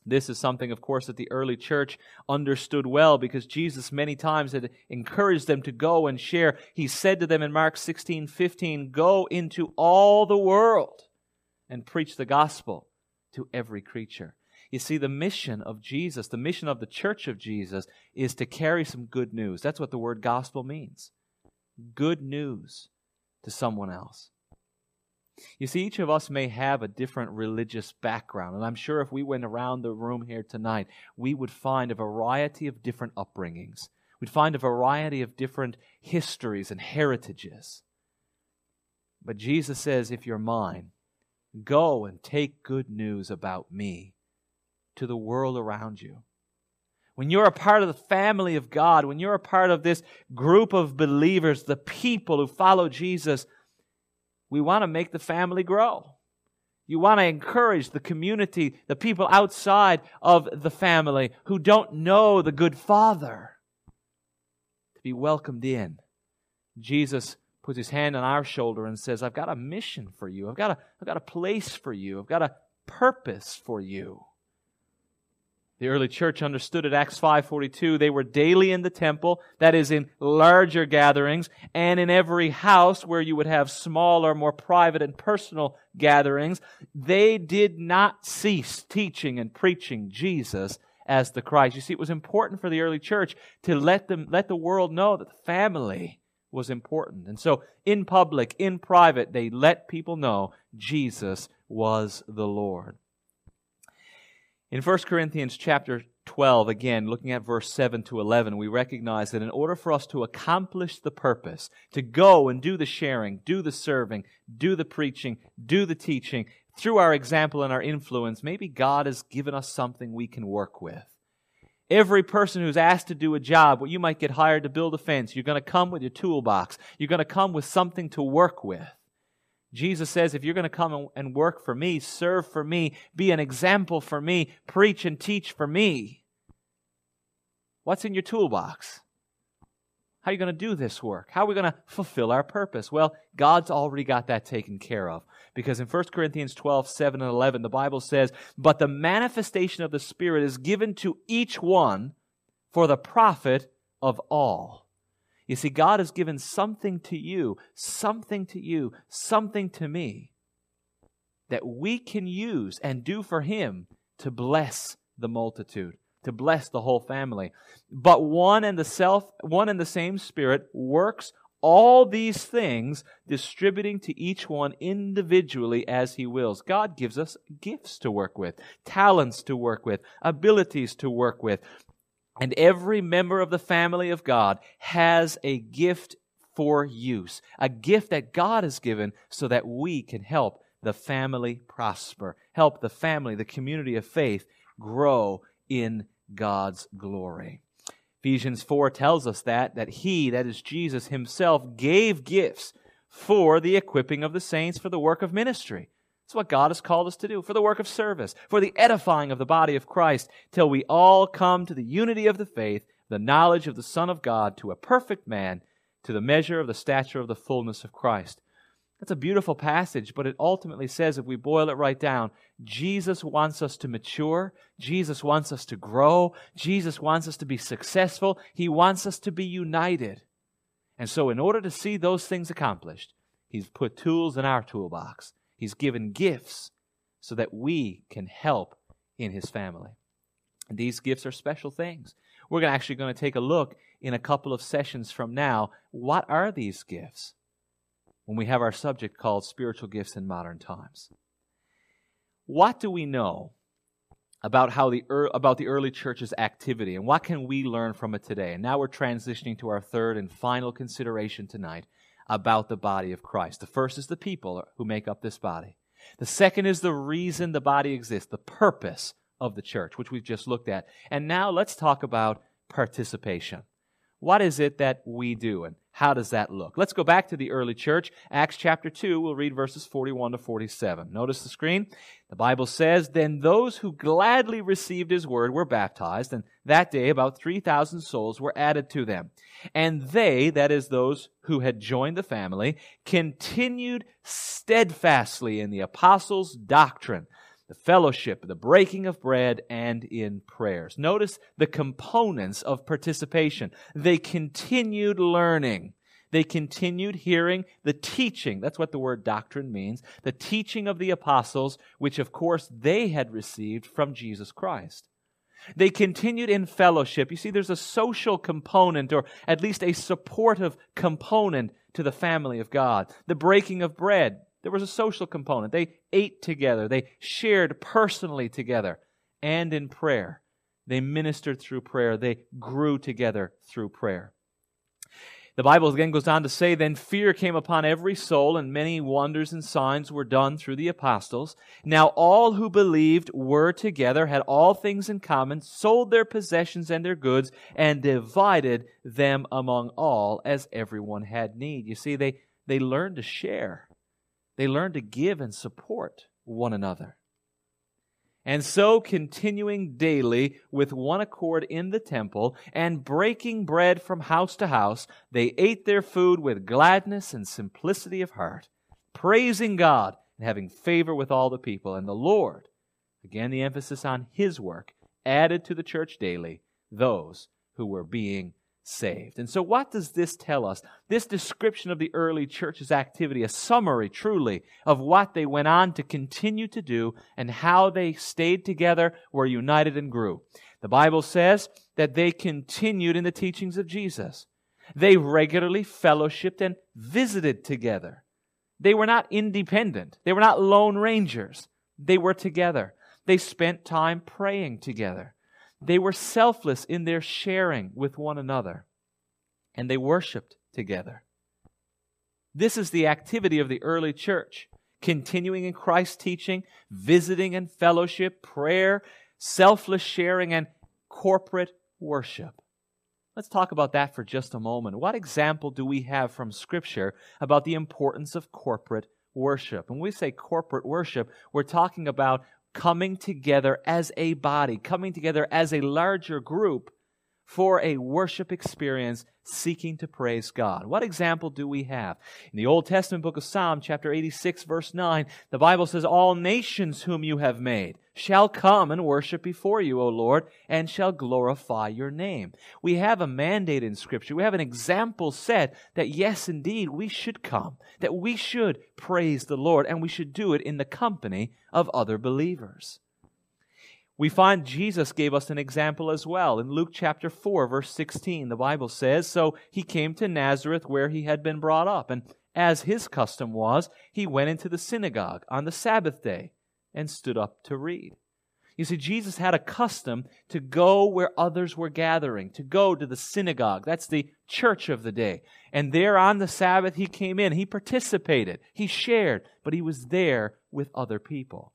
This is something, of course, that the early church understood well, because Jesus many times had encouraged them to go and share. He said to them in Mark 16:15, "Go into all the world and preach the gospel to every creature." You see, the mission of Jesus, the mission of the church of Jesus, is to carry some good news. That's what the word gospel means. Good news to someone else. You see, each of us may have a different religious background, and I'm sure if we went around the room here tonight, we would find a variety of different upbringings. We'd find a variety of different histories and heritages. But Jesus says, if you're mine, go and take good news about me to the world around you. When you're a part of the family of God, when you're a part of this group of believers, the people who follow Jesus, we want to make the family grow. You want to encourage the community, the people outside of the family who don't know the good Father, to be welcomed in. Jesus puts His hand on our shoulder and says, I've got a mission for you. I've got a place for you. I've got a purpose for you. The early church understood at Acts 5:42, they were daily in the temple, that is in larger gatherings, and in every house where you would have smaller, more private and personal gatherings. They did not cease teaching and preaching Jesus as the Christ. You see, it was important for the early church to let the world know that the family was important. And so in public, in private, they let people know Jesus was the Lord. In 1 Corinthians chapter 12, again, looking at verse 7 to 11, we recognize that in order for us to accomplish the purpose, to go and do the sharing, do the serving, do the preaching, do the teaching, through our example and our influence, maybe God has given us something we can work with. Every person who's asked to do a job, well, you might get hired to build a fence. You're going to come with your toolbox. You're going to come with something to work with. Jesus says, if you're going to come and work for me, serve for me, be an example for me, preach and teach for me, what's in your toolbox? How are you going to do this work? How are we going to fulfill our purpose? Well, God's already got that taken care of. Because in 1 Corinthians 12, 7 and 11, the Bible says, but the manifestation of the Spirit is given to each one for the profit of all. You see, God has given something to you, something to me, that we can use and do for Him to bless the multitude, to bless the whole family. But one and the same Spirit works all these things, distributing to each one individually as He wills. God gives us gifts to work with, talents to work with, abilities to work with. And every member of the family of God has a gift for use, a gift that God has given so that we can help the family prosper, help the family, the community of faith, grow in God's glory. Ephesians 4 tells us that He, that is Jesus Himself, gave gifts for the equipping of the saints for the work of ministry. That's what God has called us to do, for the work of service, for the edifying of the body of Christ, till we all come to the unity of the faith, the knowledge of the Son of God, to a perfect man, to the measure of the stature of the fullness of Christ. That's a beautiful passage, but it ultimately says, if we boil it right down, Jesus wants us to mature. Jesus wants us to grow. Jesus wants us to be successful. He wants us to be united. And so in order to see those things accomplished, He's put tools in our toolbox. He's given gifts so that we can help in His family. And these gifts are special things. We're actually going to take a look in a couple of sessions from now. What are these gifts? When we have our subject called Spiritual Gifts in Modern Times. What do we know about the early church's activity, and what can we learn from it today? And now we're transitioning to our third and final consideration tonight about the body of Christ. The first is the people who make up this body. The second is the reason the body exists, the purpose of the church, which we've just looked at. And now let's talk about participation. What is it that we do, and how does that look? Let's go back to the early church. Acts chapter 2, we'll read verses 41 to 47. Notice the screen. The Bible says, then those who gladly received His word were baptized, and that day about 3,000 souls were added to them. And they, that is those who had joined the family, continued steadfastly in the apostles' doctrine. the fellowship, the breaking of bread, and in prayers. Notice the components of participation. They continued learning. They continued hearing the teaching. That's what the word doctrine means. The teaching of the apostles, which of course they had received from Jesus Christ. They continued in fellowship. You see, there's a social component, or at least a supportive component to the family of God. The breaking of bread, there was a social component. They ate together. They shared personally together. And in prayer, they ministered through prayer. They grew together through prayer. The Bible again goes on to say, then fear came upon every soul, and many wonders and signs were done through the apostles. Now all who believed were together, had all things in common, sold their possessions and their goods, and divided them among all as everyone had need. You see, they learned to share. They learned to give and support one another. And so, continuing daily with one accord in the temple and breaking bread from house to house, they ate their food with gladness and simplicity of heart, praising God and having favor with all the people. And the Lord, again the emphasis on His work, added to the church daily those who were being saved. And so what does this tell us? This description of the early church's activity, a summary truly of what they went on to continue to do and how they stayed together, were united and grew. The Bible says that they continued in the teachings of Jesus. They regularly fellowshiped and visited together. They were not independent. They were not lone rangers. They were together. They spent time praying together. They were selfless in their sharing with one another, and they worshiped together. This is the activity of the early church, continuing in Christ's teaching, visiting and fellowship, prayer, selfless sharing, and corporate worship. Let's talk about that for just a moment. What example do we have from Scripture about the importance of corporate worship? When we say corporate worship, we're talking about coming together as a body, coming together as a larger group for a worship experience, seeking to praise God. What example do we have? In the Old Testament book of Psalm, chapter 86, verse 9, the Bible says, all nations whom you have made shall come and worship before you, O Lord, and shall glorify your name. We have a mandate in Scripture. We have an example set that, yes, indeed, we should come, that we should praise the Lord, and we should do it in the company of other believers. We find Jesus gave us an example as well. In Luke chapter 4, verse 16, the Bible says, so he came to Nazareth where he had been brought up, and as his custom was, he went into the synagogue on the Sabbath day and stood up to read. You see, Jesus had a custom to go where others were gathering, to go to the synagogue. That's the church of the day. And there on the Sabbath, he came in, he participated, he shared, but he was there with other people.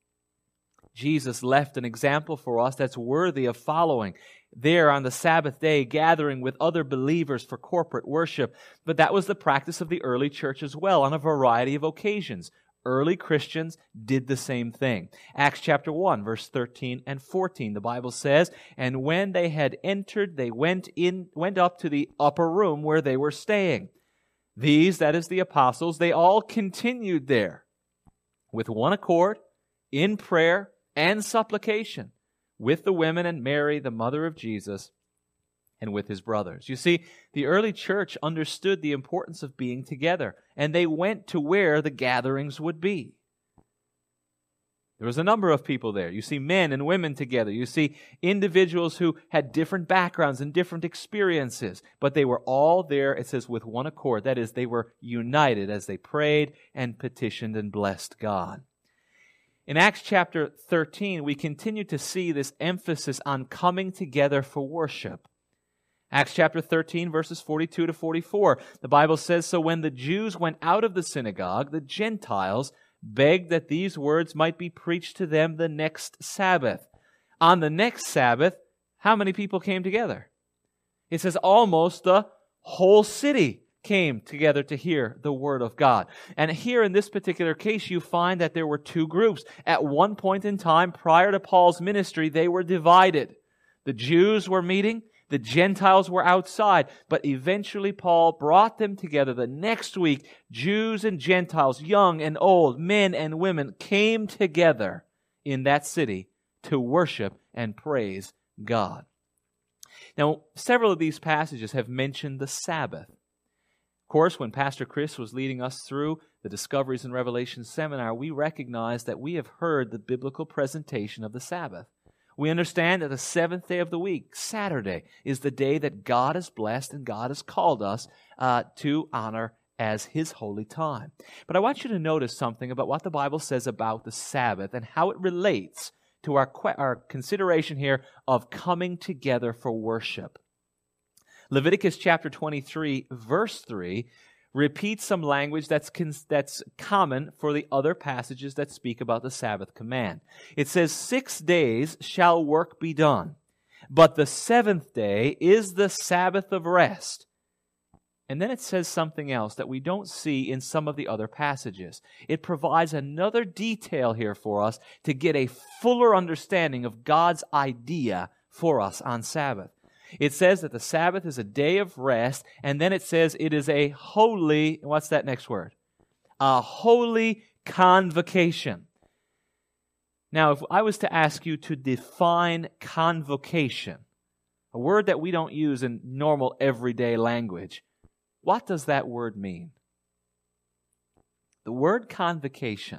Jesus left an example for us that's worthy of following. There on the Sabbath day, gathering with other believers for corporate worship. But that was the practice of the early church as well on a variety of occasions. Early Christians did the same thing. Acts chapter 1, verse 13 and 14, the Bible says, and when they had entered, they went up to the upper room where they were staying. These, that is the apostles, they all continued there with one accord, in prayer and supplication, with the women and Mary, the mother of Jesus, and with his brothers. You see, the early church understood the importance of being together, and they went to where the gatherings would be. There was a number of people there. You see men and women together. You see individuals who had different backgrounds and different experiences, but they were all there, it says, with one accord. That is, they were united as they prayed and petitioned and blessed God. In Acts chapter 13, we continue to see this emphasis on coming together for worship. Acts chapter 13, verses 42 to 44, the Bible says, so when the Jews went out of the synagogue, the Gentiles begged that these words might be preached to them the next Sabbath. On the next Sabbath, how many people came together? It says almost the whole city came together to hear the Word of God. And here in this particular case, you find that there were two groups. At one point in time, prior to Paul's ministry, they were divided. The Jews were meeting, the Gentiles were outside, but eventually Paul brought them together. The next week, Jews and Gentiles, young and old, men and women, came together in that city to worship and praise God. Now, several of these passages have mentioned the Sabbath. Of course, when Pastor Chris was leading us through the Discoveries in Revelation seminar, we recognized that we have heard the biblical presentation of the Sabbath. We understand that the seventh day of the week, Saturday, is the day that God has blessed and God has called us to honor as His holy time. But I want you to notice something about what the Bible says about the Sabbath and how it relates to our consideration here of coming together for worship. Leviticus chapter 23, verse 3, repeats some language that's common for the other passages that speak about the Sabbath command. It says, 6 days shall work be done, but the seventh day is the Sabbath of rest. And then it says something else that we don't see in some of the other passages. It provides another detail here for us to get a fuller understanding of God's idea for us on Sabbath. It says that the Sabbath is a day of rest, and then it says it is a holy, what's that next word? A holy convocation. Now, if I was to ask you to define convocation, a word that we don't use in normal everyday language, what does that word mean? The word convocation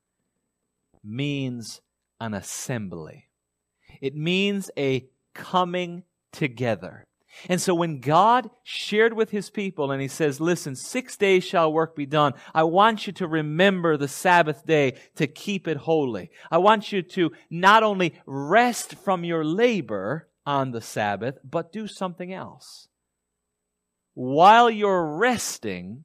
means an assembly. It means a coming together. And so when God shared with His people and He says, listen, 6 days shall work be done. I want you to remember the Sabbath day to keep it holy. I want you to not only rest from your labor on the Sabbath, but do something else. While you're resting,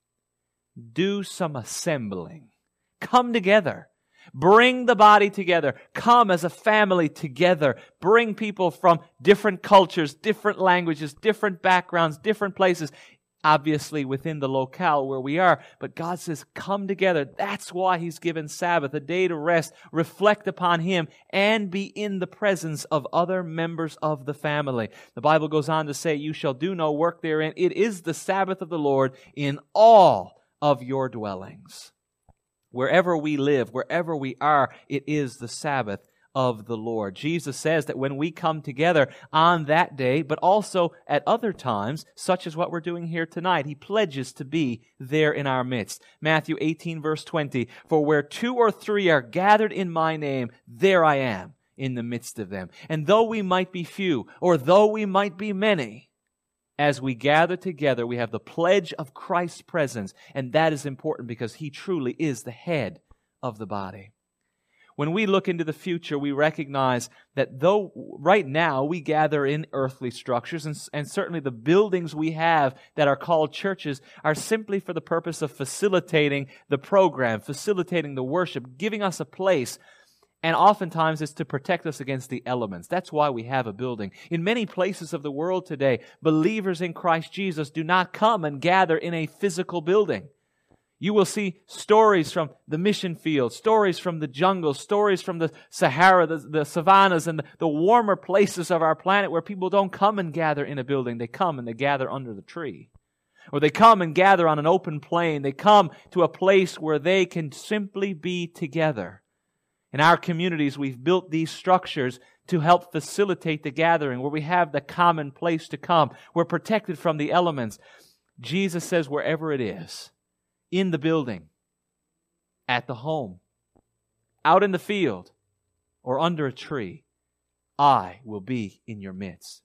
do some assembling. Come together. Bring the body together. Come as a family together. Bring people from different cultures, different languages, different backgrounds, different places. Obviously within the locale where we are. But God says, come together. That's why He's given Sabbath, a day to rest, reflect upon Him, and be in the presence of other members of the family. The Bible goes on to say, you shall do no work therein. It is the Sabbath of the Lord in all of your dwellings. Wherever we live, wherever we are, it is the Sabbath of the Lord. Jesus says that when we come together on that day, but also at other times, such as what we're doing here tonight, He pledges to be there in our midst. Matthew 18, verse 20, for where 2 or 3 are gathered in my name, there I am in the midst of them. And though we might be few, or though we might be many, as we gather together, we have the pledge of Christ's presence, and that is important because He truly is the head of the body. When we look into the future, we recognize that though right now we gather in earthly structures, and certainly the buildings we have that are called churches are simply for the purpose of facilitating the program, facilitating the worship, giving us a place. And oftentimes it's to protect us against the elements. That's why we have a building. In many places of the world today, believers in Christ Jesus do not come and gather in a physical building. You will see stories from the mission field, stories from the jungle, stories from the Sahara, the savannas, and the warmer places of our planet where people don't come and gather in a building. They come and they gather under the tree. Or they come and gather on an open plain. They come to a place where they can simply be together. In our communities, we've built these structures to help facilitate the gathering, where we have the common place to come. We're protected from the elements. Jesus says wherever it is, in the building, at the home, out in the field, or under a tree, I will be in your midst.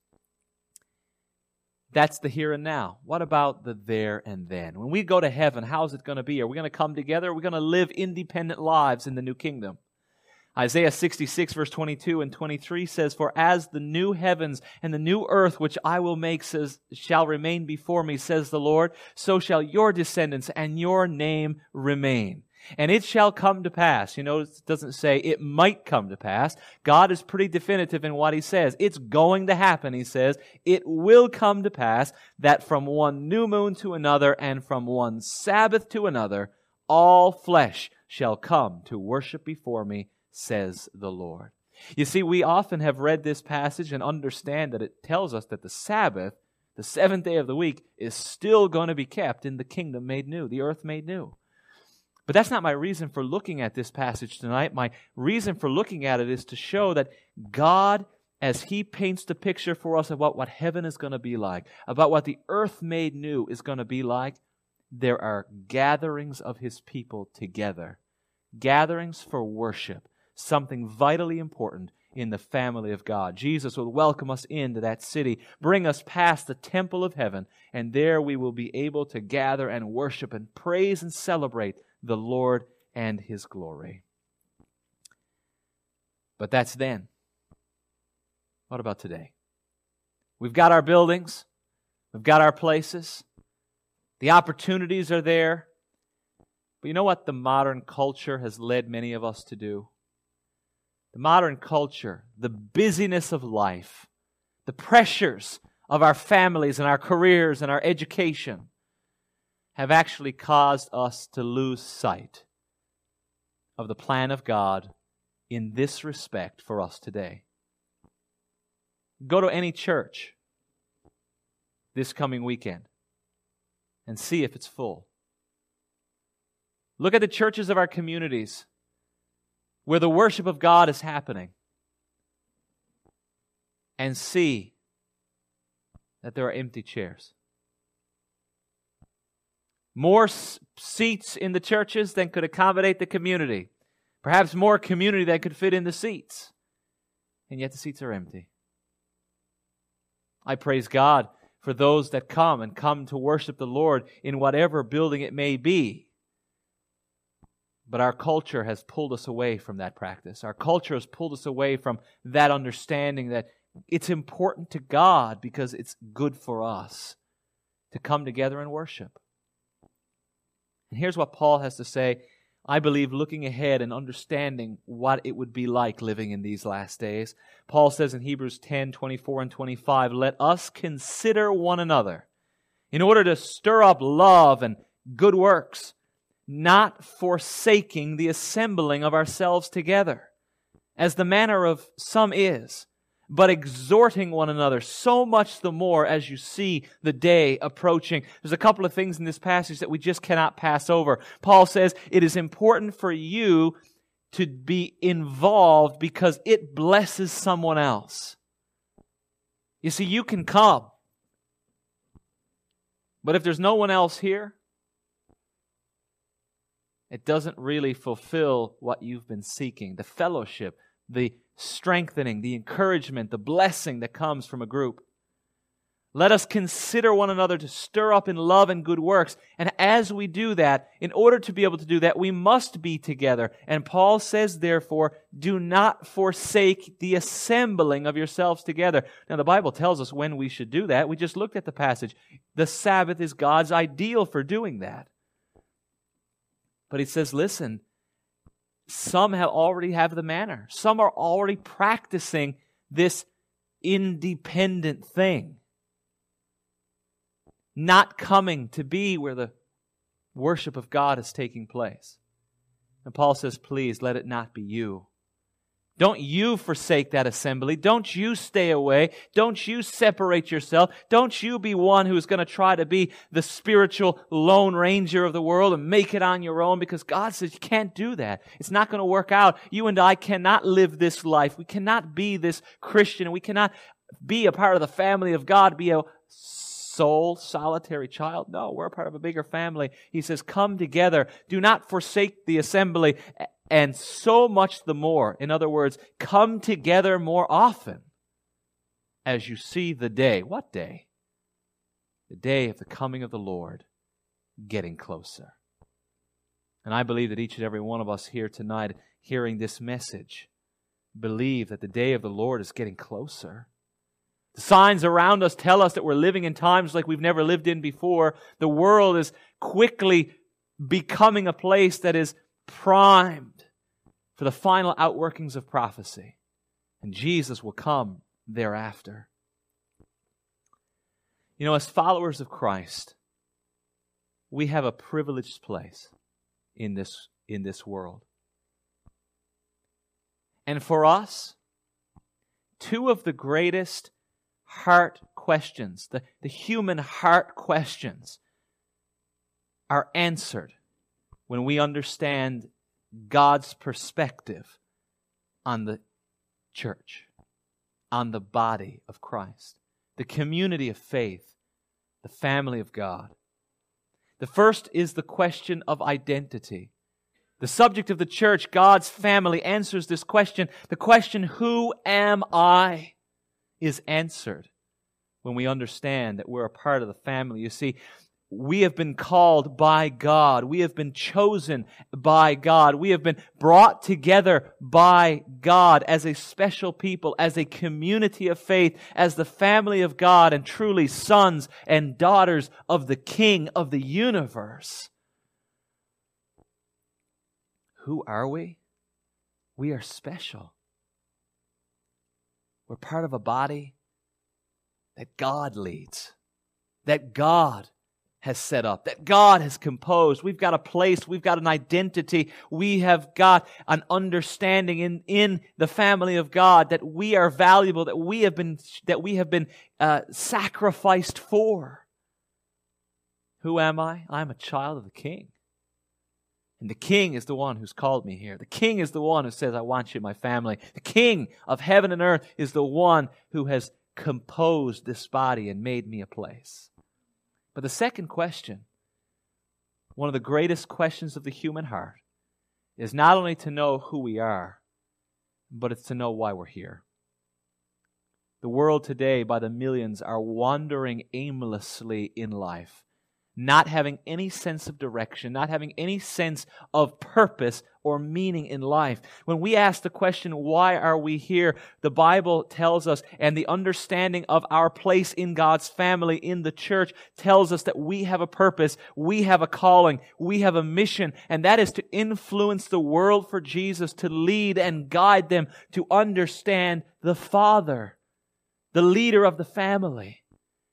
That's the here and now. What about the there and then? When we go to heaven, how's it going to be? Are we going to come together? Are we going to live independent lives in the new kingdom? Isaiah 66 verse 22 and 23 says, for as the new heavens and the new earth which I will make shall remain before me, says the Lord, so shall your descendants and your name remain. And it shall come to pass. You notice it doesn't say it might come to pass. God is pretty definitive in what He says. It's going to happen, He says. It will come to pass that from one new moon to another and from one Sabbath to another, all flesh shall come to worship before me, says the Lord. You see, we often have read this passage and understand that it tells us that the Sabbath, the seventh day of the week, is still going to be kept in the kingdom made new, the earth made new. But that's not my reason for looking at this passage tonight. My reason for looking at it is to show that God, as He paints the picture for us about what heaven is going to be like, about what the earth made new is going to be like, there are gatherings of His people together. Gatherings for worship. Something vitally important in the family of God. Jesus will welcome us into that city, bring us past the temple of heaven, and there we will be able to gather and worship and praise and celebrate the Lord and His glory. But that's then. What about today? We've got our buildings. We've got our places. The opportunities are there. But you know what the modern culture has led many of us to do? The modern culture, the busyness of life, the pressures of our families and our careers and our education have actually caused us to lose sight of the plan of God in this respect for us today. Go to any church this coming weekend and see if it's full. Look at the churches of our communities where the worship of God is happening and see that there are empty chairs. More seats in the churches than could accommodate the community. Perhaps more community than could fit in the seats. And yet the seats are empty. I praise God for those that come to worship the Lord in whatever building it may be. But our culture has pulled us away from that practice. Our culture has pulled us away from that understanding that it's important to God because it's good for us to come together and worship. And here's what Paul has to say, I believe, looking ahead and understanding what it would be like living in these last days. Paul says in Hebrews 10, 24 and 25, let us consider one another in order to stir up love and good works, not forsaking the assembling of ourselves together, as the manner of some is, but exhorting one another, so much the more as you see the day approaching. There's a couple of things in this passage that we just cannot pass over. Paul says it is important for you to be involved because it blesses someone else. You see, you can come, but if there's no one else here, it doesn't really fulfill what you've been seeking. The fellowship, the strengthening, the encouragement, the blessing that comes from a group. Let us consider one another to stir up in love and good works. And as we do that, in order to be able to do that, we must be together. And Paul says, therefore, do not forsake the assembling of yourselves together. Now, the Bible tells us when we should do that. We just looked at the passage. The Sabbath is God's ideal for doing that. But he says, listen, some already have the manner. Some are already practicing this independent thing. Not coming to be where the worship of God is taking place. And Paul says, please let it not be you. Don't you forsake that assembly. Don't you stay away. Don't you separate yourself. Don't you be one who's going to try to be the spiritual lone ranger of the world and make it on your own, because God says you can't do that. It's not going to work out. You and I cannot live this life. We cannot be this Christian. We cannot be a part of the family of God, be a sole, solitary child. No, we're a part of a bigger family. He says, come together. Do not forsake the assembly. And so much the more, in other words, come together more often as you see the day. What day? The day of the coming of the Lord getting closer. And I believe that each and every one of us here tonight, hearing this message, believe that the day of the Lord is getting closer. The signs around us tell us that we're living in times like we've never lived in before. The world is quickly becoming a place that is primed for the final outworkings of prophecy. And Jesus will come thereafter. You know, as followers of Christ, we have a privileged place in this world. And for us, two of the greatest heart questions, the human heart questions, are answered when we understand God's perspective on the church, on the body of Christ, the community of faith, the family of God. The first is the question of identity. The subject of the church, God's family, answers this question. The question, who am I, is answered when we understand that we're a part of the family. You see, we have been called by God. We have been chosen by God. We have been brought together by God as a special people, as a community of faith, as the family of God, and truly sons and daughters of the King of the universe. Who are we? We are special. We're part of a body that God leads, that God has set up, that God has composed. We've got a place, we've got an identity, we have got an understanding in the family of God that we are valuable, that we have been sacrificed for. Who am I? I'm a child of the King. And the King is the one who's called me here. The King is the one who says, I want you in my family. The King of heaven and earth is the one who has composed this body and made me a place. But the second question, one of the greatest questions of the human heart, is not only to know who we are, but it's to know why we're here. The world today, by the millions, are wandering aimlessly in life, not having any sense of direction, not having any sense of purpose or meaning in life. When we ask the question, why are we here? The Bible tells us, and the understanding of our place in God's family, in the church, tells us that we have a purpose, we have a calling, we have a mission, and that is to influence the world for Jesus, to lead and guide them to understand the Father, the leader of the family,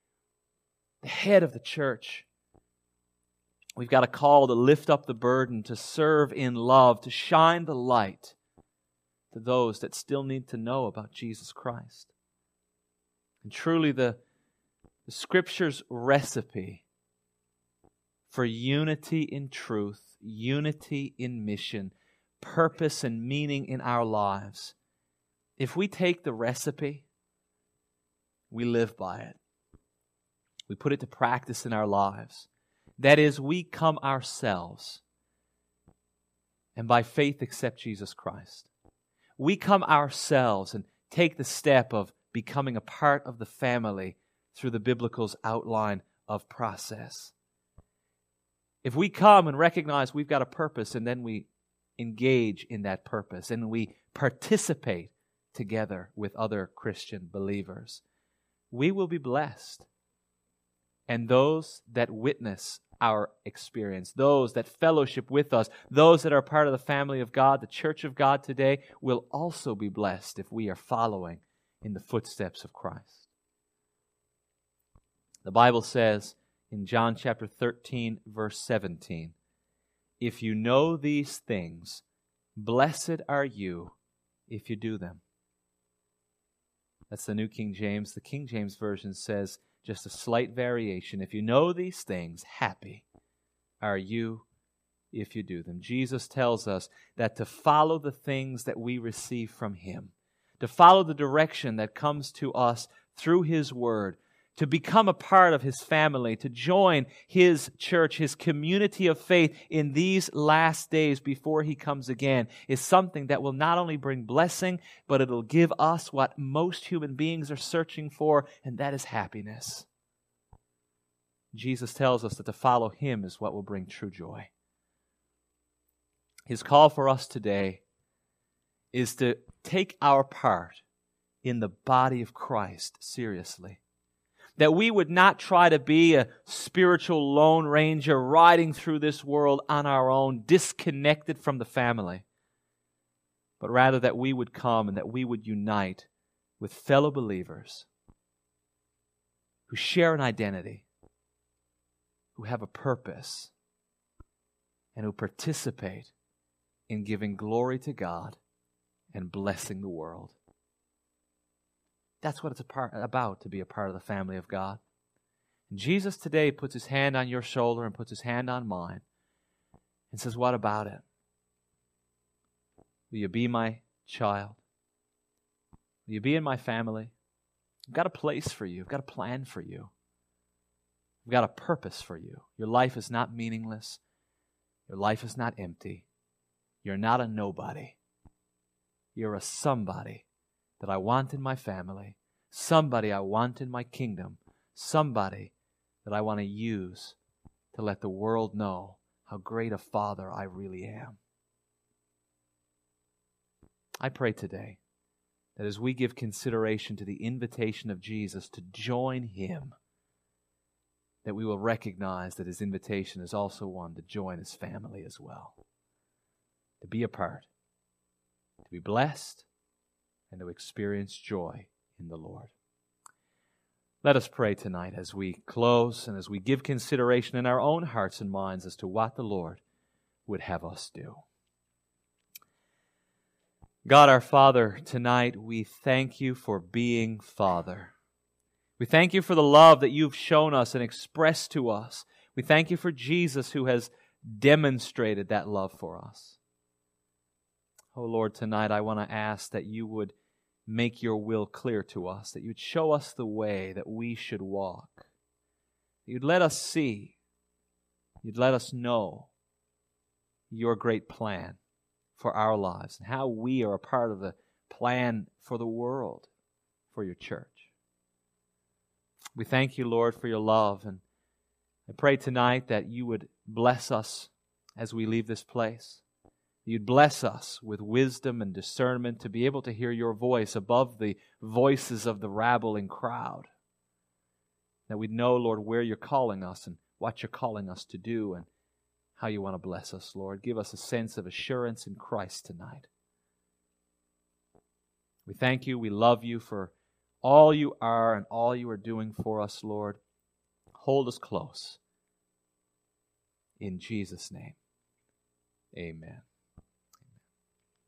the head of the church. We've got a call to lift up the burden, to serve in love, to shine the light to those that still need to know about Jesus Christ. And truly the Scripture's recipe for unity in truth, unity in mission, purpose and meaning in our lives, if we take the recipe, we live by it. We put it to practice in our lives. That is, we come ourselves and by faith accept Jesus Christ. We come ourselves and take the step of becoming a part of the family through the biblical's outline of process. If we come and recognize we've got a purpose and then we engage in that purpose and we participate together with other Christian believers, we will be blessed. And those that witness our experience, those that fellowship with us, those that are part of the family of God, the church of God today, will also be blessed if we are following in the footsteps of Christ. The Bible says in John chapter 13, verse 17, if you know these things, blessed are you if you do them. That's the New King James. The King James Version says, just a slight variation. If you know these things, happy are you if you do them. Jesus tells us that to follow the things that we receive from Him, to follow the direction that comes to us through His Word, to become a part of His family, to join His church, His community of faith in these last days before He comes again, is something that will not only bring blessing, but it'll give us what most human beings are searching for, and that is happiness. Jesus tells us that to follow Him is what will bring true joy. His call for us today is to take our part in the body of Christ seriously. That we would not try to be a spiritual lone ranger riding through this world on our own, disconnected from the family. But rather that we would come and that we would unite with fellow believers who share an identity, who have a purpose, and who participate in giving glory to God and blessing the world. That's what it's about, to be a part of the family of God. And Jesus today puts His hand on your shoulder and puts His hand on mine and says, what about it? Will you be my child? Will you be in my family? I've got a place for you. I've got a plan for you. I've got a purpose for you. Your life is not meaningless. Your life is not empty. You're not a nobody. You're a somebody that I want in my family, somebody I want in my kingdom, somebody that I want to use to let the world know how great a father I really am. I pray today that as we give consideration to the invitation of Jesus to join Him, that we will recognize that His invitation is also one to join His family as well, to be a part, to be blessed, and to experience joy in the Lord. Let us pray tonight as we close and as we give consideration in our own hearts and minds as to what the Lord would have us do. God our Father, tonight we thank You for being Father. We thank You for the love that You've shown us and expressed to us. We thank You for Jesus who has demonstrated that love for us. Oh Lord, tonight I want to ask that You would make Your will clear to us, that You'd show us the way that we should walk. That You'd let us see, You'd let us know Your great plan for our lives and how we are a part of the plan for the world, for Your church. We thank You, Lord, for Your love, and I pray tonight that You would bless us as we leave this place. You'd bless us with wisdom and discernment to be able to hear Your voice above the voices of the rabbling crowd. That we'd know, Lord, where You're calling us and what You're calling us to do and how You want to bless us, Lord. Give us a sense of assurance in Christ tonight. We thank You, we love You for all You are and all You are doing for us, Lord. Hold us close. In Jesus' name, amen.